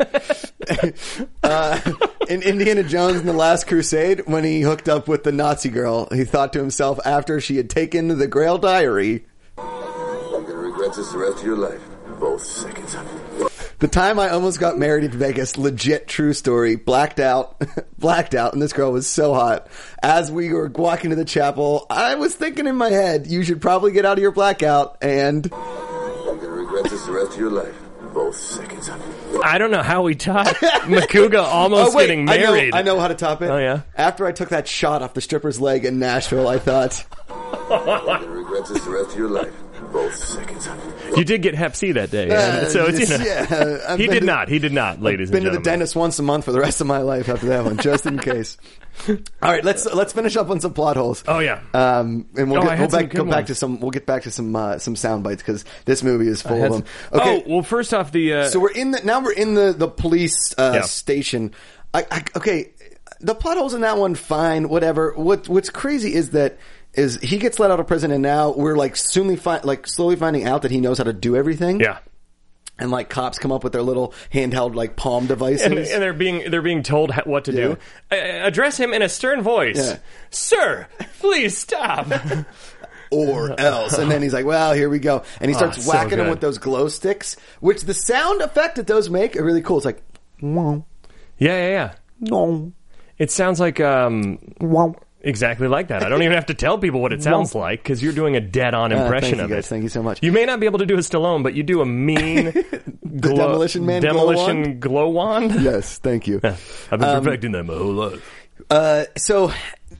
uh, in Indiana Jones and the Last Crusade, when he hooked up with the Nazi girl, he thought to himself after she had taken the Grail Diary, You're gonna regret this the rest of your life. Both seconds of it. the time I almost got married in Vegas, legit true story, blacked out, blacked out, and this girl was so hot. As we were walking to the chapel, I was thinking in my head, you should probably get out of your blackout, and You're gonna regret this the rest of your life. Both seconds of it. I don't know how we taught Makuga almost Oh, wait, getting I know, married. I know how to top it. Oh, yeah? After I took that shot off the stripper's leg in Nashville, I thought, You're gonna regret this the rest of your life. Both seconds of it. You did get Hep C that day, Uh, and so it's, you know, yeah, I've he been did to- not. He did not, ladies been and to the gentlemen. dentist once a month for the rest of my life after that one, just in case. All right, let's let's finish up on some plot holes. Oh, yeah. um, and we'll Oh, get, I had we'll some back, good go back ones. to some. We'll get back to some uh, some sound bites because this movie is full I of had them. some- Okay, Oh, well, first off, the uh, so we're in the now we're in the the police uh, Yeah. station. I, I, okay, the plot holes in that one, fine, whatever. What what's crazy is that is he gets let out of prison, and now we're like soonly fi- like slowly finding out that he knows how to do everything. yeah. And like cops come up with their little handheld like palm devices. And, and they're being they're being told ha- what to Yeah. do. Uh, address him in a stern voice, Yeah. sir. Please stop. or else. And then he's like, well, here we go. And he starts Oh, so whacking them good. with those glow sticks, which the sound effect that those make are really cool. It's like, wow, yeah, yeah, yeah. no, It sounds like um wow. exactly like that. I don't even have to tell people what it sounds like because you're doing a dead-on Uh, impression thank you of guys. it. Thank you so much. You may not be able to do a Stallone, but you do a mean glow, Demolition Man glow demolition wand? glow wand. Yes, thank you. I've been Um, perfecting that my whole life. Uh, so,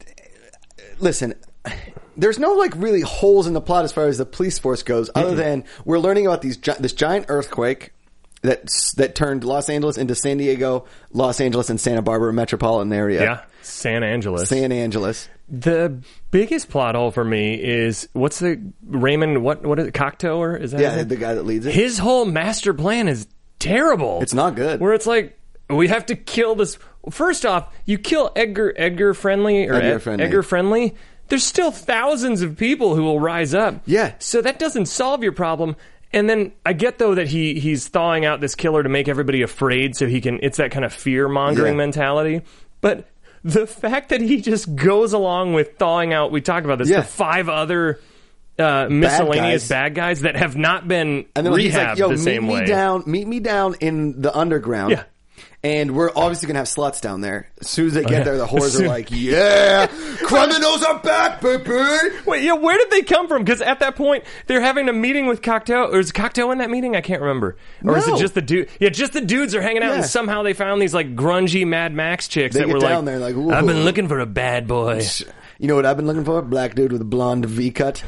listen, there's no like really holes in the plot as far as the police force goes, other than we're learning about these gi- this giant earthquake that that turned Los Angeles into San Diego, Los Angeles, and Santa Barbara metropolitan area. Yeah, San Angeles. San Angeles. The biggest plot hole for me is what's the Raymond? What what is it? Cocteau or is that his Yeah, name? the guy that leads it. His whole master plan is terrible. It's not good. Where it's like we have to kill this. First off, you kill Edgar Edgar Friendly or Edgar Ed- Friendly. Edgar Friendly. There's still thousands of people who will rise up. Yeah. So that doesn't solve your problem. And then I get though that he he's thawing out this killer to make everybody afraid, so he can. It's that kind of fear mongering Yeah. mentality. But the fact that he just goes along with thawing out, we talked about this, Yeah. the five other uh, miscellaneous guys. bad guys that have not been And then rehabbed he's like, "Yo, the meet same me way. down, meet me down in the underground." Yeah. And we're obviously gonna have sluts down there. As soon as they get yeah. there, the whores are like, "Yeah, criminals are back, baby." Wait, yeah, where did they come from? Because at that point, they're having a meeting with Cocteau. Or is Cocteau in that meeting? I can't remember. Or is it No. just the dude? Yeah, just the dudes are hanging out, Yeah. and somehow they found these like grungy Mad Max chicks They that get were down like, there like, "Ooh." I've been looking for a bad boy. You know what I've been looking for? Black dude with a blonde V cut.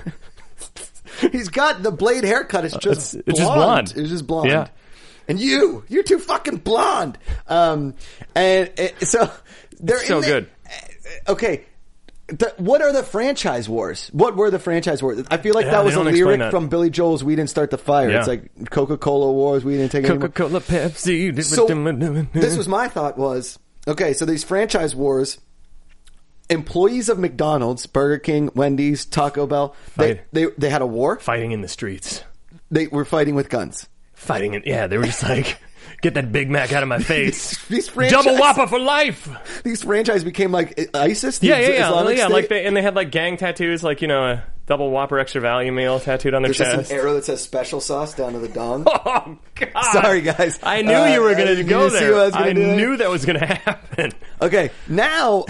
He's got the blade haircut. It's just It's- it's just blonde. It's just blonde. Yeah. And you, you're too fucking blonde. Um, and, and so they're So in the- good. Okay. The, what are the franchise wars? What were the franchise wars? I feel like Yeah, that they was a don't explain lyric that. from Billy Joel's "We Didn't Start the Fire." Yeah. It's like Coca-Cola wars. We didn't take it anymore. Coca-Cola, Pepsi. So this was my thought was, okay, so these franchise wars, employees of McDonald's, Burger King, Wendy's, Taco Bell, they, Fight. they, they had a war. fighting in the streets. They were fighting with guns. Fighting it. Yeah, they were just like, get that Big Mac out of my face. These franchise, Double Whopper for life. These franchise became like ISIS. the Yeah, yeah, yeah. Islamic yeah State. like they, and they had like gang tattoos, like, you know, a double Whopper extra value meal tattooed on their There's just chest. an arrow that says special sauce down to the dong. Oh, God. Sorry, guys. I knew Uh, you were going uh, to did go you see there. what I was gonna I do there? knew that was going to happen. Okay, now.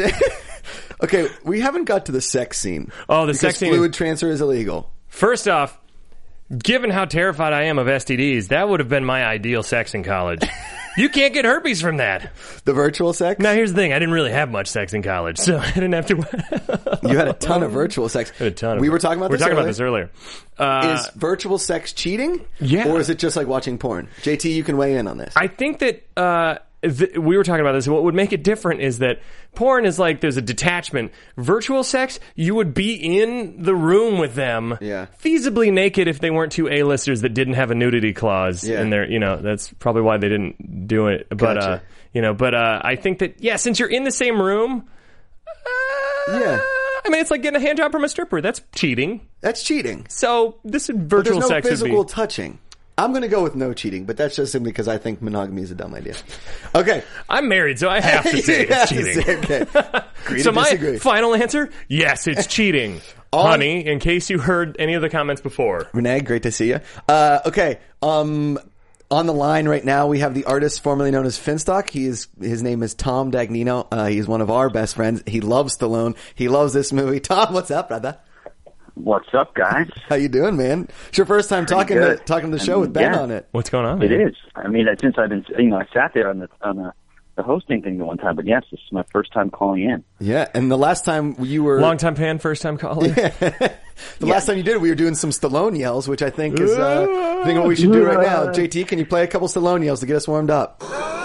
Okay, we haven't got to the sex scene. Oh, the because sex scene Fluid is- transfer is illegal. First off, given how terrified I am of S T Ds, that would have been my ideal sex in college. You can't get herpes from that. The virtual sex? Now, here's the thing. I didn't really have much sex in college, so I didn't have to... You had a ton of virtual sex. a ton of we were talking about we were this talking earlier. about this earlier. Uh, Is virtual sex cheating? Yeah. Or is it just like watching porn? J T, you can weigh in on this. I think that uh, th- we were talking about this. What would make it different is that porn is like there's a detachment. Virtual sex, you would be in the room with them, Yeah. feasibly naked if they weren't two A-listers that didn't have a nudity clause Yeah. in their. You know, that's probably why they didn't do it. But Gotcha. uh, you know, but uh, I think that yeah, since you're in the same room, uh, Yeah. I mean, it's like getting a hand job from a stripper. That's cheating. That's cheating. So this is But virtual there's no sex would physical be. touching. I'm going to go with no cheating, but that's just simply because I think monogamy is a dumb idea. Okay. I'm married, so I have to say You have it's to cheating. say, okay. Agree So to my disagree. final answer, yes, it's cheating. On- Honey, in case you heard any of the comments before. Renee, great to see you. Uh, okay. Um, on the line right now, we have the artist formerly known as Finstock. He is, his name is Tom Dagnino. Uh, he's one of our best friends. He loves Stallone. He loves this movie. Tom, what's up, brother? What's up, guys? How you doing, man? It's your first time talking to, good. talking to the I show mean, with Ben yeah. on it. What's going on? It man? is. I mean, since I've been, you know, I sat there on the on the, the hosting thing the one time, but yes, this is my first time calling in. Yeah, and the last time you were Long time fan, first time caller. the last time you did, we were doing some Stallone yells, which I think is uh, I think what we should do right now. J T, can you play a couple Stallone yells to get us warmed up?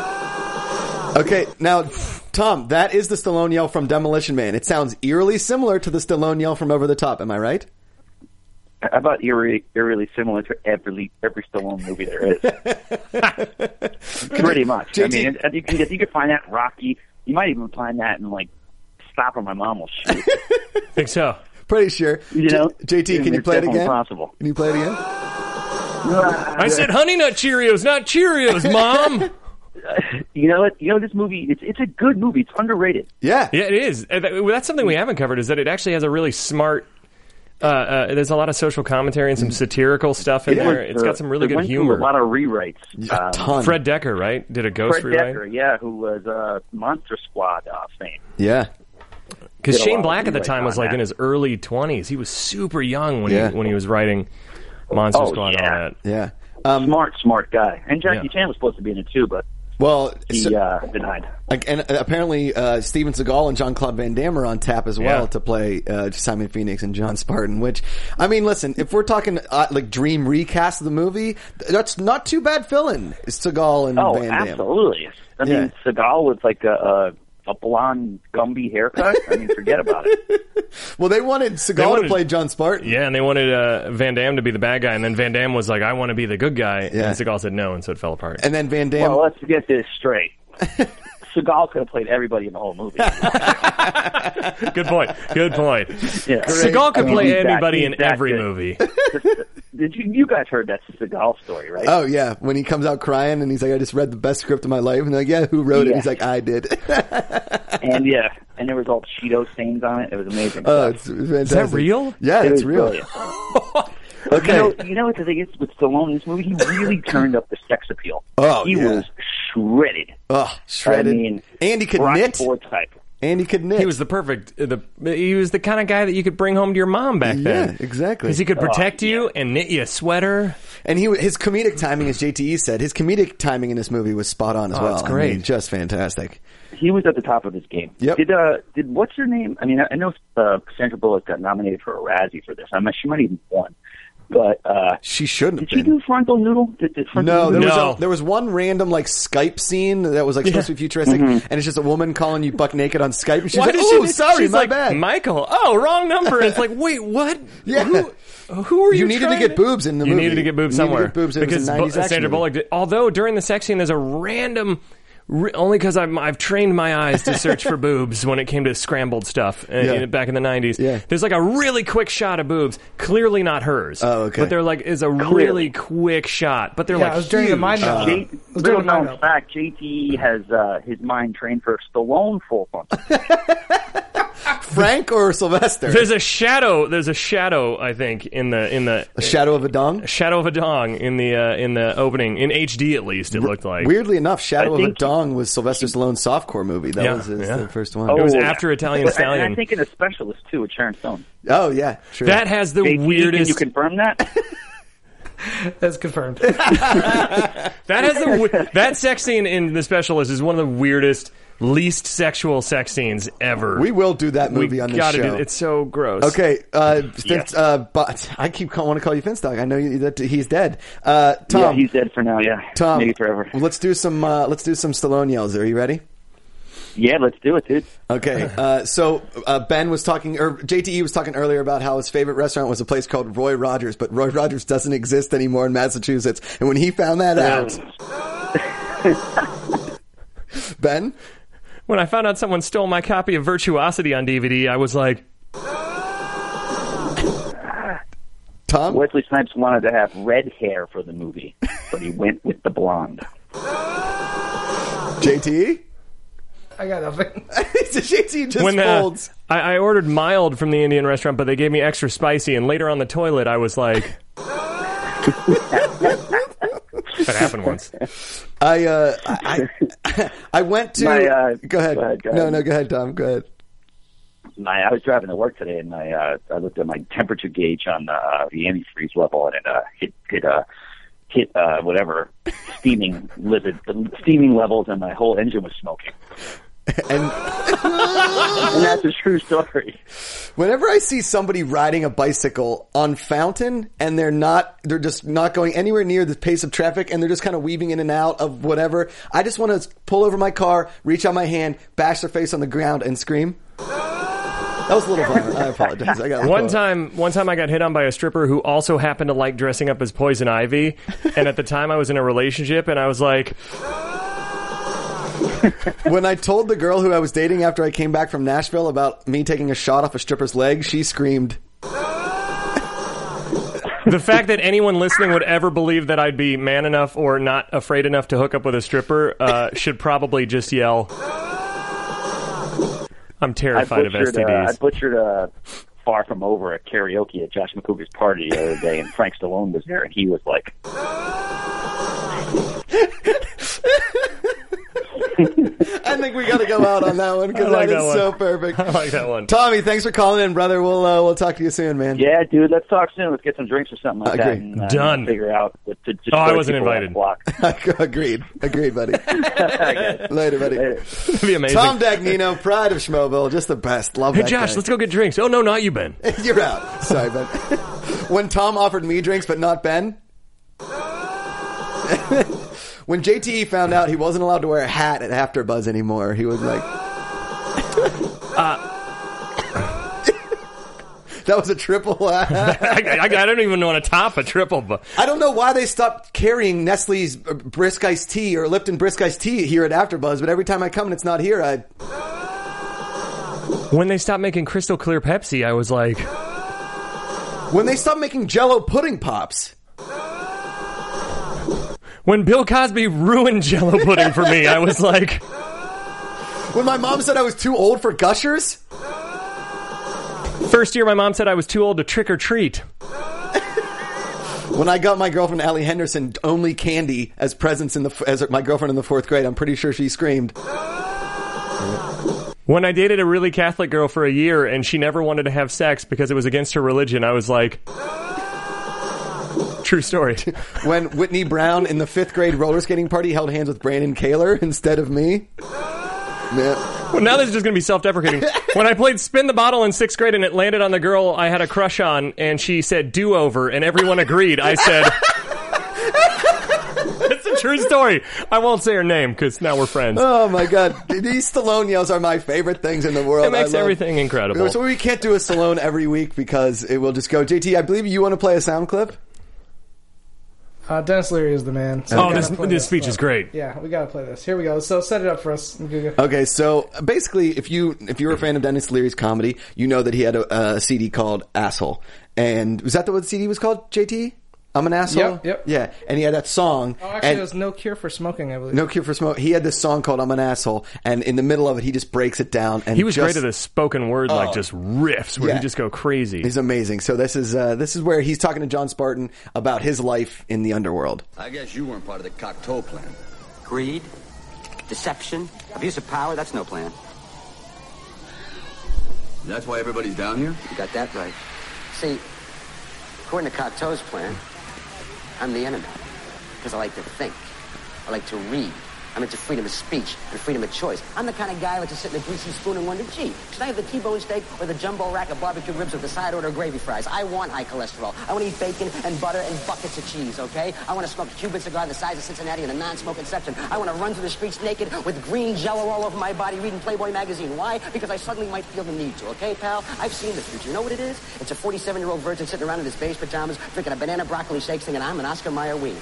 Okay, now, Tom, that is the Stallone yell from Demolition Man. It sounds eerily similar to the Stallone yell from Over the Top. Am I right? How about eerily, eerily similar to every every Stallone movie there is? Pretty much. J I T mean, and you can you can find that in Rocky. You might even find that in like Stop or My Mom Will Shoot. Think so. Pretty sure. You know, J T, can you it's play it definitely again? Possible. Can you play it again? I said Honey Nut Cheerios, not Cheerios, Mom. You know what? You know this movie. It's it's a good movie. It's underrated. Yeah. Yeah, it is. Uh, that- That's something we haven't covered, is that it actually has a really smart... Uh, uh, there's a lot of social commentary and some satirical stuff in Yeah. there. It's got some really It good went through humor. A lot of rewrites. A Um, ton. Fred Decker, right? Did a ghost Fred rewrite? Decker, yeah, who was uh, Monster Squad uh, fame. Yeah. Because did a Shane lot of Black at the rewrites time was on like that. in his early twenties. He was super young when Yeah. he when he was writing Monster Oh, Squad and yeah. all that. Yeah. Um, Smart, smart guy. And Jackie Yeah. Chan was supposed to be in it too, but well, he so- uh, denied. Like, and apparently, uh, Steven Seagal and Jean-Claude Van Damme are on tap as well Yeah. to play uh, Simon Phoenix and John Spartan. Which, I mean, listen, if we're talking uh, like dream recast of the movie, that's not too bad filling Seagal and Oh, Van Damme. absolutely. I mean, Yeah. Seagal with like a, a, a blonde Gumby haircut. I mean, forget about it. Well, they wanted Seagal They wanted- to play John Spartan. Yeah, and they wanted uh, Van Damme to be the bad guy, and then Van Damme was like, "I want to be the good guy," Yeah. and Seagal said no, and so it fell apart. And then Van Damme. Well, let's get this straight. Seagal could have played everybody in the whole movie. Good point. Good point. Yeah. Seagal could I mean, play he's that- anybody he's in that every good. movie. Did you? You guys heard that Seagal story, right? Oh yeah, when he comes out crying and he's like, "I just read the best script of my life," and they're like, "Yeah, who wrote it?" Yeah. He's like, "I did." And yeah, and there was all Cheeto stains on it. It was amazing. Oh, stuff. it's, it's fantastic. Is that real? Yeah, It it's was real. brilliant. Okay. You know, you know what the thing is with Stallone in this movie? He really turned up the sex appeal. Oh, he yeah. was shredded. Oh, shredded. I mean, and he could Rocky knit. Four type. And he could knit. He was the perfect. uh, The he was the kind of guy that you could bring home to your mom back then. Yeah, exactly. Because he could protect Oh, you and knit you a sweater. And he his comedic timing, as J T E said, his comedic timing in this movie was spot on as Oh, well. it's I great. mean, just fantastic. He was at the top of his game. Yep. Did uh did what's her name? I mean, I I know uh, Sandra Bullock got nominated for a Razzie for this. I mean, she might even won. But uh, She shouldn't have did she been. do Frontal Noodle? Did, did Frontal No, there Noodle? No. was a, there was one random like Skype scene that was like supposed to be futuristic, and it's just a woman calling you buck naked on Skype. And she's Why like, did "Oh, she, sorry, she's my like, bad." Michael, oh, wrong number. And it's like, wait, what? Yeah. Who, who are you You needed to trying get boobs in the you movie. needed to get boobs You needed to somewhere. get boobs. It was a because nineties Bu- action Sandra movie. Bullock did, although during the sex scene there's a random... Re- only because I've trained my eyes to search for boobs when it came to scrambled stuff uh, Yeah. in- back in the nineties. Yeah. There's like a really quick shot of boobs, clearly not hers. Oh, okay. But they're like is a really quick shot, but they're Yeah, like it was during the huge. mind meld. J- It was little during the mind known meld. fact: J T has uh, his mind trained for Stallone full function. Frank or Sylvester? There's a shadow. There's a shadow. I think in the in the a shadow of a dong. shadow of a dong in the uh, in the opening in H D at least. It looked like Weirdly enough, Shadow I of a think- Dong was Sylvester Stallone's softcore movie. That Yeah, was his yeah. the first one. Oh, It was yeah. after Italian But- Stallion. And I think in a specialist too with Sharon Stone. Oh yeah, sure. that has the J T, weirdest. Can you confirm that? That's confirmed. That has the we- that sex scene in The Specialist is one of the weirdest, least sexual sex scenes ever. we will do that We movie on this gotta show. do. It's so gross. Okay, uh, Vince, Yes. uh, but I keep call, want to call you Finstock. I know you, that he's dead. Uh, Tom, yeah, he's dead for now. Yeah, Tom, maybe forever. let's do some. Uh, let's do some Stallone yells. Are you ready? Yeah, let's do it, dude. Okay, uh, so uh, Ben was talking, or J T E was talking earlier about how his favorite restaurant was a place called Roy Rogers, but Roy Rogers doesn't exist anymore in Massachusetts. And when he found that out, Ben, When I found out someone stole my copy of Virtuosity on D V D, I was like, Tom, Wesley Snipes wanted to have red hair for the movie, but he went with the blonde. J T E, I got nothing. J T E just when uh, folds. I, I ordered mild from the Indian restaurant, but they gave me extra spicy, and later on the toilet, I was like. That happened once. I, uh, I, I, I went to. My, uh, go ahead. go ahead, go No, ahead. no, go ahead, Tom. Go ahead. my I was driving to work today, and my uh, I looked at my temperature gauge on uh, the antifreeze level, and it uh, hit hit uh, hit uh, whatever steaming lizard steaming levels, and my whole engine was smoking. And, and that's a true story. Whenever I see somebody riding a bicycle on Fountain and they're not, they're just not going anywhere near the pace of traffic and they're just kind of weaving in and out of whatever, I just want to pull over my car, reach out my hand, bash their face on the ground and scream. That was a little violent. I apologize. I got one time, one time I got hit on by a stripper who also happened to like dressing up as Poison Ivy. And at the time I was in a relationship and I was like... When I told the girl who I was dating after I came back from Nashville about me taking a shot off a stripper's leg, she screamed. The fact that anyone listening would ever believe that I'd be man enough or not afraid enough to hook up with a stripper uh, should probably just yell, I'm terrified of S T Ds. Uh, I butchered uh, Far From Over at karaoke at Josh McCougar's party the other day, and Frank Stallone was there, and he was like... I think we got to go out on that one because like that, that is one. so perfect. I like that one. Tommy, thanks for calling in, brother. We'll uh, we'll talk to you soon, man. Yeah, dude, let's talk soon. Let's get some drinks or something like Agreed. that. And, uh, Done. Figure out what to just Oh, I wasn't invited. Agreed. Agreed, buddy. Later, buddy. Later. That'd be amazing. Tom Dagnino, pride of Schmoville, just the best. Love Hey, that Josh, guy. let's go get drinks. Oh, no, not you, Ben. You're out. Sorry, Ben. When Tom offered me drinks but not Ben. When J T E found out he wasn't allowed to wear a hat at AfterBuzz anymore, he was like... uh, that was a triple hat. I, I, I don't even want to top a triple. But I don't know why they stopped carrying Nestle's Brisk Iced Tea or Lipton Brisk Iced Tea here at AfterBuzz, but every time I come and it's not here, I... When they stopped making crystal clear Pepsi, I was like... When they stopped making Jell-O pudding pops... When Bill Cosby ruined Jell-O pudding for me, I was like... When my mom said I was too old for Gushers? First year, my mom said I was too old to trick or treat. When I got my girlfriend Allie Henderson only candy as presents in the as my girlfriend in the fourth grade, I'm pretty sure she screamed. When I dated a really Catholic girl for a year and she never wanted to have sex because it was against her religion, I was like... True story. When Whitney Brown in the fifth grade roller skating party held hands with Brandon Kaler instead of me. Yeah. Well, now this is just going to be self-deprecating. When I played Spin the Bottle in sixth grade and it landed on the girl I had a crush on and she said do-over and everyone agreed, I said... It's a true story. I won't say her name because now we're friends. Oh my God. These Stallone yells are my favorite things in the world. It makes I love... everything incredible. So we can't do a Stallone every week because it will just go. J T, I believe you want to play a sound clip? Uh, Dennis Leary is the man. So oh, we this, gotta play this speech so. is great. Yeah, we gotta play this. Here we go. So set it up for us. Okay, so basically, if you if you're a fan of Dennis Leary's comedy, you know that he had a, a C D called Asshole, and was that the what the C D was called? J T, I'm an asshole. Yep, yep. Yeah, and he had that song. Oh, actually, and, it was No Cure for Smoking, I believe. No Cure for Smoke. He had this song called I'm an Asshole, and in the middle of it, he just breaks it down. And he was just, great at the spoken word, oh, like just riffs where yeah. he just go crazy. He's amazing. So this is uh, this is where he's talking to John Spartan about his life in the underworld. I guess you weren't part of the Cocteau plan. Greed, deception, abuse of power, that's no plan. That's why everybody's down here? You got that right. See, according to Cocteau's plan, I'm the enemy. Because I like to think. I like to read. I'm into freedom of speech and freedom of choice. I'm the kind of guy who likes to sit in a greasy spoon and wonder, gee, should I have the T-bone steak or the jumbo rack of barbecue ribs with the side order of gravy fries? I want high cholesterol. I want to eat bacon and butter and buckets of cheese, okay? I want to smoke a Cuban cigar the size of Cincinnati in a non-smoking section. I want to run through the streets naked with green Jell-O all over my body reading Playboy magazine. Why? Because I suddenly might feel the need to, okay, pal? I've seen the future. You know what it is? It's a forty-seven-year-old virgin sitting around in his beige pajamas drinking a banana broccoli shake singing, I'm an Oscar Mayer wiener.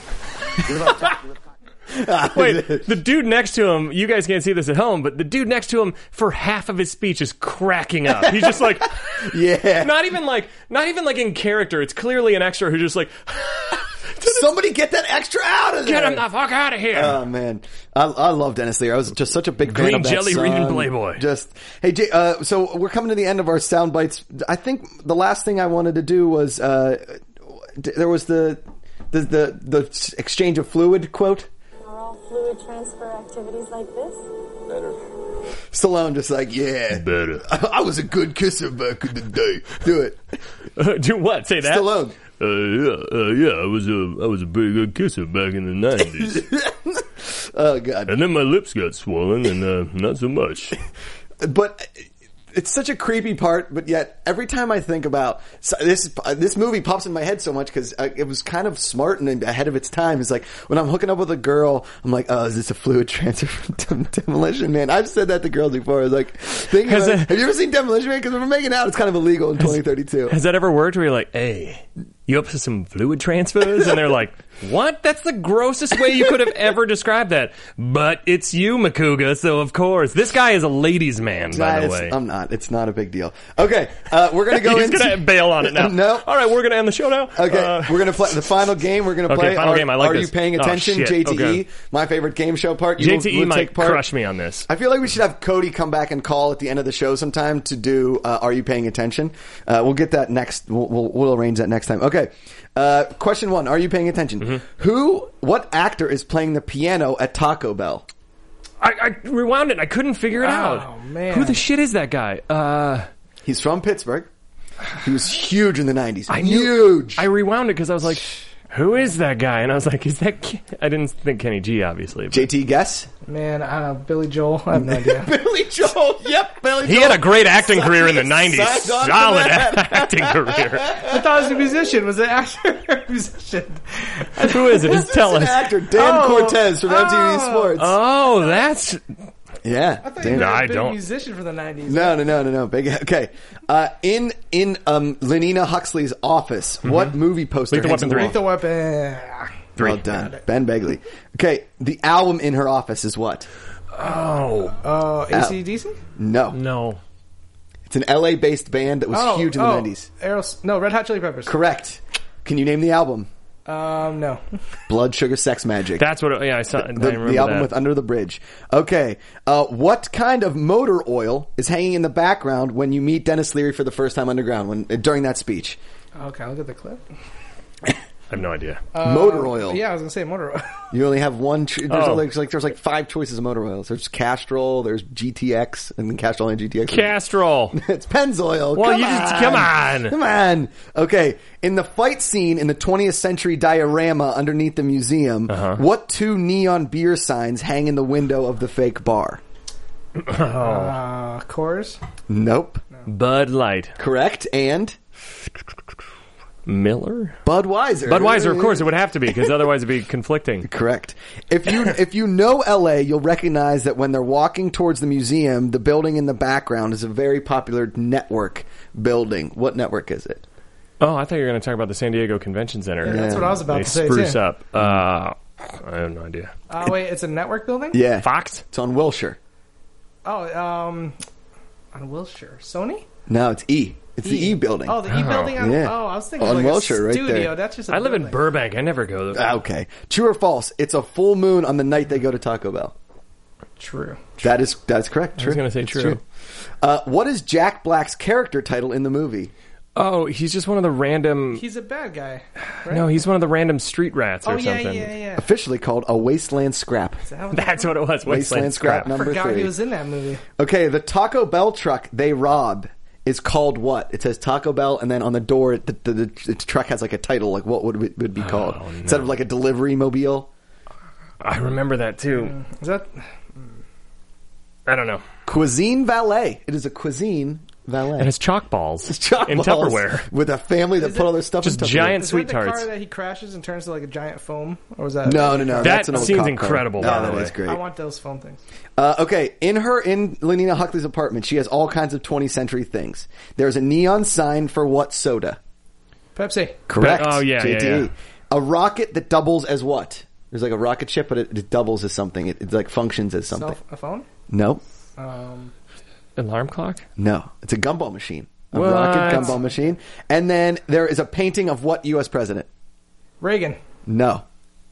Wait, the dude next to him, you guys can't see this at home, but the dude next to him for half of his speech is cracking up. He's just like, yeah. Not even like, not even like in character. It's clearly an extra who's just like, somebody get that extra out of there. Get him the fuck out of here. Oh man. I, I love Dennis Leary. I was just such a big fan Green of that jelly song. reading Playboy. Just, hey, Jay, uh, so we're coming to the end of our sound bites. I think the last thing I wanted to do was, uh, there was the, the, the, the exchange of fluid quote. Are all fluid transfer activities like this? Better. Stallone just like, yeah. Better. I, I was a good kisser back in the day. Do it. Uh, do what? Say that? Stallone. Uh, yeah, uh, yeah, I was a, I was a pretty good kisser back in the nineties. Oh, God. And then my lips got swollen, and uh, not so much. But it's such a creepy part, but yet every time I think about so this, uh, this movie pops in my head so much because uh, it was kind of smart and ahead of its time. It's like when I'm hooking up with a girl, I'm like, oh, is this a fluid transfer from Demolition Man? I've said that to girls before. I was like, think about, that, have you ever seen Demolition Man? Because when we're making out, it's kind of illegal in has, twenty thirty-two. Has that ever worked where you're like, hey, you up to some fluid transfers? And they're like, what? That's the grossest way you could have ever described that. But it's you, Makuga, so of course. This guy is a ladies' man, by Nah, the it's- way. I'm not. It's not a big deal. Okay, uh, we're going to go He's into... going to bail on it now. No. All right, we're going to end the show now. Okay, Uh, we're going to play the final game. We're going to Okay, play. final are, game. I like Are this. you paying Oh, attention? shit. J T E, Okay. my favorite game show part. You J will- T E will might take part. crush me on this. I feel like we should have Cody come back and call at the end of the show sometime to do uh, Are You Paying Attention? Uh, we'll get that next. We'll, we'll, we'll arrange that next time. Okay. Uh, question one. Are you paying attention? Mm-hmm. Who, what actor is playing the piano at Taco Bell? I, I rewound it. I couldn't figure it Oh, out. man. Who the shit is that guy? Uh, He's from Pittsburgh. He was huge in the nineties. I knew- Huge. I rewound it because I was like, who is that guy? And I was like, is that... Ke-? I didn't think Kenny G, obviously. but- J T, guess? Man, I don't know. Billy Joel? I have no idea. Billy Joel. Yep, Billy He Joel. had a great acting career in the nineties. Signed on to Solid that. acting career. I thought he was a musician. Was it actor or musician? Who is it? Just tell An us. actor, Dan Oh. Cortez from M T V Oh. Sports. Oh, that's... Yeah. I thought Dan- he was I a big don't- musician for the nineties. No, no, no, no, no. Big. Okay. Uh, in in um, Lenina Huxley's office, what movie poster? Lethal hangs Weapon on the three. wall? Lethal Weapon. Well done, Ben Begley. Okay, the album in her office is what? Oh. Oh, A C D C? No, No. it's an L A-based band that was Oh, huge in the oh, nineties. Aeros- no, Red Hot Chili Peppers. Correct. Can you name the album? Um, no. Blood, Sugar, Sex, Magic. That's what... Yeah, I saw... I the, remember the album that. with Under the Bridge. Okay. Uh, what kind of motor oil is hanging in the background when you meet Dennis Leary for the first time underground when during that speech? Okay, I'll get the clip. I have no idea. motor oil. Yeah, I was gonna say motor oil. You only have one. Cho- there's Oh. like, like there's like five choices of motor oils. There's Castrol. There's G T X, and then Castrol and G T X. Castrol. It's Pennzoil. Well, come you on. just- come on. come on. Okay, in the fight scene in the twentieth century diorama underneath the museum, Uh-huh. what two neon beer signs hang in the window of the fake bar? Uh, Coors. Nope. Bud Light. Correct. And Miller? Budweiser. Budweiser, of course, it would have to be, because otherwise it'd be conflicting. Correct. If you if you know L A, you'll recognize that when they're walking towards the museum, the building in the background is a very popular network building. What network is it? Oh, I thought you were going to talk about the San Diego Convention Center. Yeah, that's what I was about they to say, spruce too. up. Uh, I have no idea. Uh, wait, it's a network building? Yeah. Fox? It's on Wilshire. Oh, um, on Wilshire. Sony? No, it's E. It's the E building. Oh, the E building? On, Yeah. Oh, I was thinking On like Wilshire, a right studio. there. That's just a I live in building. Burbank. I never go there. Okay. True or false? It's a full moon on the night they go to Taco Bell. True. That is that is correct. True. I was going to say It's true. Uh, what is Jack Black's character title in the movie? Oh, he's just one of the random... He's a bad guy. Right? No, he's one of the random street rats or Oh, yeah, something. yeah, yeah. Officially called a Wasteland Scrap. Is that what That's what it was. Wasteland Wasteland Scrap Scrap. number I forgot three. he was in that movie. Okay, the Taco Bell truck they rob is called what? It says Taco Bell, and then on the door, the, the, the, the truck has like a title. Like what would it would be called? Oh, Instead no. of like a delivery mobile, I remember that, too. Is that... I don't know. Cuisine Valet. It is a cuisine valet. And it's chalk balls It's chalk in balls Tupperware. with a family that Is put it all their stuff just in Tupperware. giant Is sweet that the tarts? car that he crashes and turns to like a giant foam? Or was that... No, no, no. That that's an old seems cop car. incredible, No, by the that way. is great. I want those foam things. Uh, okay, in her in Lenina Huxley's apartment, she has all kinds of twentieth century things. There's a neon sign for what soda? Pepsi. Correct. Oh, yeah, J T E. yeah, yeah. A rocket that doubles as what? There's like a rocket ship, but it, it doubles as something. It, it like functions as something. Self, a phone? No, Um, Alarm clock? no, it's a gumball machine. A What? rocket gumball machine. And then there is a painting of what U S president? Reagan. No,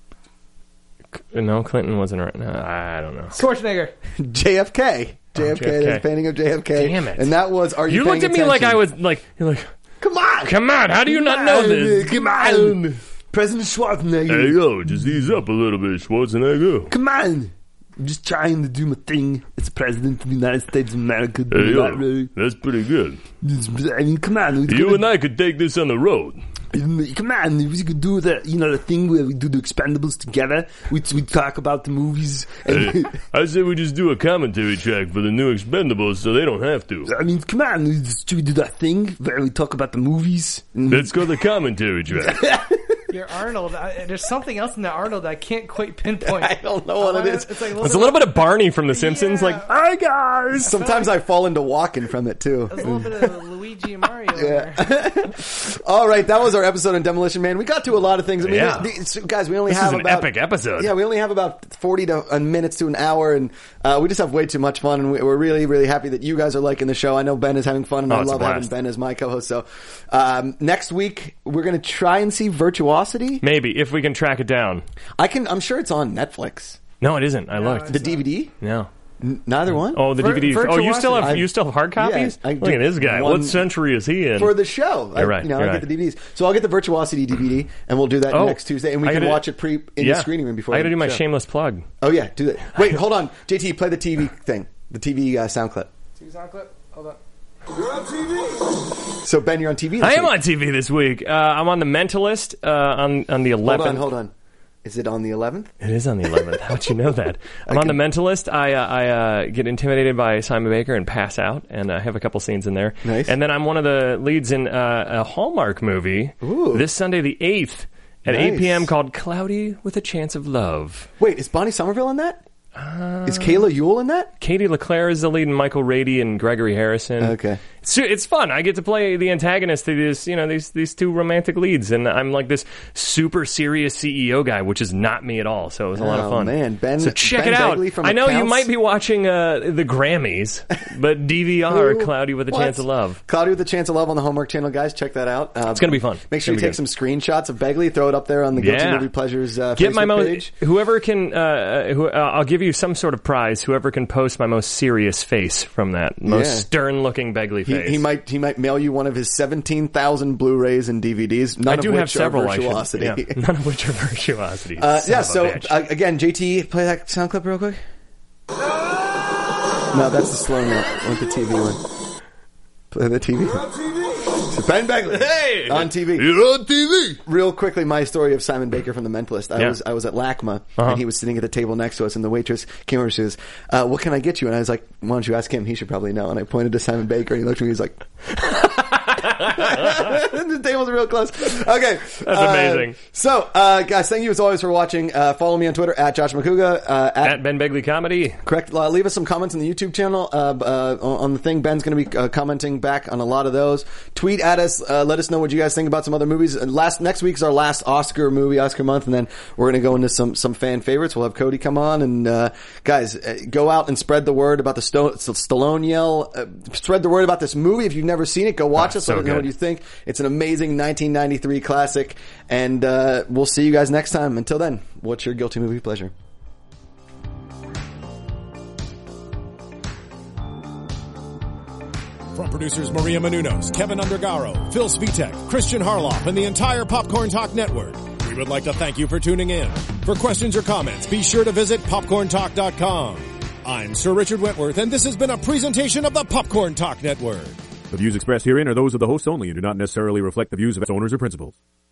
No, Clinton wasn't right. No, I don't know. Schwarzenegger. J F K. J F K. J F K. There's a painting of J F K. Damn it. And that was. Are you? You looked paying at me like I attention? was like, you're like, Come on, come on, how do you not know this? Come on, President Schwarzenegger. yo, just ease up a little bit, Schwarzenegger. Come on. I'm just trying to do my thing as president of the United States of America. Hey, yo, that's pretty good. I mean, come on. You and I could take this on the road. Come on, we could do the, you know, the thing where we do the Expendables together. We we talk about the movies. Hey, I say we just do a commentary track for the new Expendables so they don't have to. I mean, come on, we just we do that thing where we talk about the movies. Let's go the commentary track. You're Arnold. I, there's something else in that Arnold that I can't quite pinpoint. I don't know what I it is. It's, like a it's a little bit of Barney from The Simpsons. Yeah. Like, hi guys. Sometimes I fall into walking from it too. There's a little bit of Luigi and Mario yeah. there. All right, that was our episode on Demolition Man. We got to a lot of things. I mean, yeah. the, guys, we only this have is an about epic episode. Yeah, we only have about forty to uh, minutes to an hour, and uh, we just have way too much fun. And we, we're really, really happy that you guys are liking the show. I know Ben is having fun, and oh, I love having Ben as my co-host. So um, next week we're going to try and see Virtuosity. Maybe if we can track it down. I can. I'm sure it's on Netflix. No, it isn't. I no, looked. The D V D? No. N- neither one? Oh, the Vir- D V D. Oh, you still have I, you still have hard copies? Yeah, I Look at this guy. one, What century is he in? For the show. I, You're right. You know, you're I right. get the D V Ds. So I'll get the Virtuosity D V D, and we'll do that Oh, next Tuesday, and we I can gotta- watch it pre in yeah. the screening room before I got to the do my show. shameless plug. Oh, yeah, do that. Wait, hold on. J T, play the T V thing. The T V uh, sound clip. T V sound clip? Hold on. You're on T V. So, Ben, you're on T V this I am week. on T V this week. Uh, I'm on The Mentalist uh, on on the eleventh. Hold on, hold on. Is it on the eleventh? It is on the eleventh. How'd you know that? I'm on The Mentalist. I uh, I uh, get intimidated by Simon Baker and pass out, and I have a couple scenes in there. Nice. And then I'm one of the leads in uh, a Hallmark movie Ooh. this Sunday, the eighth, at Nice. eight p.m. called Cloudy with a Chance of Love. Wait, is Bonnie Somerville in that? Uh, is Kayla Ewell in that? Katie LeClaire is the lead, and Michael Rady and Gregory Harrison. Okay. It's, it's fun. I get to play the antagonist to these, you know, these these two romantic leads, and I'm like this super serious C E O guy, which is not me at all. So it was a lot of Oh, fun. man. Ben- so check Ben it out. Begley from I know you Accounts. might be watching uh, the Grammys, but D V R, Who? Cloudy with a What? Chance of Love. Cloudy with a Chance of Love on the Hallmark Channel, guys. Check that out. Uh, It's gonna be fun. Make sure you It's gonna take be some screenshots of Begley, throw it up there on the Guilty Yeah. Movie Pleasures uh, Get Facebook my most. page. Whoever can, uh, who, uh, I'll give you some sort of prize. Whoever can post my most serious face from that, most Yeah. stern-looking Begley He, face. he might he might mail you one of his seventeen thousand Blu-rays and D V Ds. None I do of which have several. are I should- Virtuosity. yeah, none of which are Virtuosity. Uh, Son yeah, of a so bitch. uh, again, J T, play that sound clip real quick. No, that's the slow note. I want the T V one. Play the T V. You're on T V. So Ben Begley, Hey! on T V. You're on T V. Real quickly, my story of Simon Baker from The Mentalist. I Yeah. was I was at LACMA, Uh-huh. and he was sitting at the table next to us, and the waitress came over and she says, uh, "What can I get you?" And I was like, "Why don't you ask him? He should probably know." And I pointed to Simon Baker, and he looked at me. He's like, "The table's real close." Okay, That's uh, amazing. So, uh, guys, thank you as always for watching. Uh, follow me on Twitter at Josh McCouga. Uh, at, At Ben Begley Comedy. Correct. Uh, leave us some comments on the YouTube channel uh, uh, on on the thing. Ben's going to be uh, commenting back on a lot of those. Tweet at us. Uh, let us know what you guys think about some other movies. And last next week's our last Oscar movie, Oscar month, and then we're going to go into some some fan favorites. We'll have Cody come on, and uh, guys, uh, go out and spread the word about the Sto- Stallone yell. Uh, spread the word about this movie. If you've never seen it, go watch Oh, us. so Let us know good. what you think. It's an amazing nineteen ninety-three classic, and uh, we'll see you guys next time. Until then, what's your guilty movie pleasure? From producers Maria Menounos, Kevin Undergaro, Phil Svitek, Christian Harloff, and the entire Popcorn Talk Network, we would like to thank you for tuning in. For questions or comments, be sure to visit popcorn talk dot com. I'm Sir Richard Wentworth, and this has been a presentation of the Popcorn Talk Network. The views expressed herein are those of the hosts only and do not necessarily reflect the views of its owners or principals.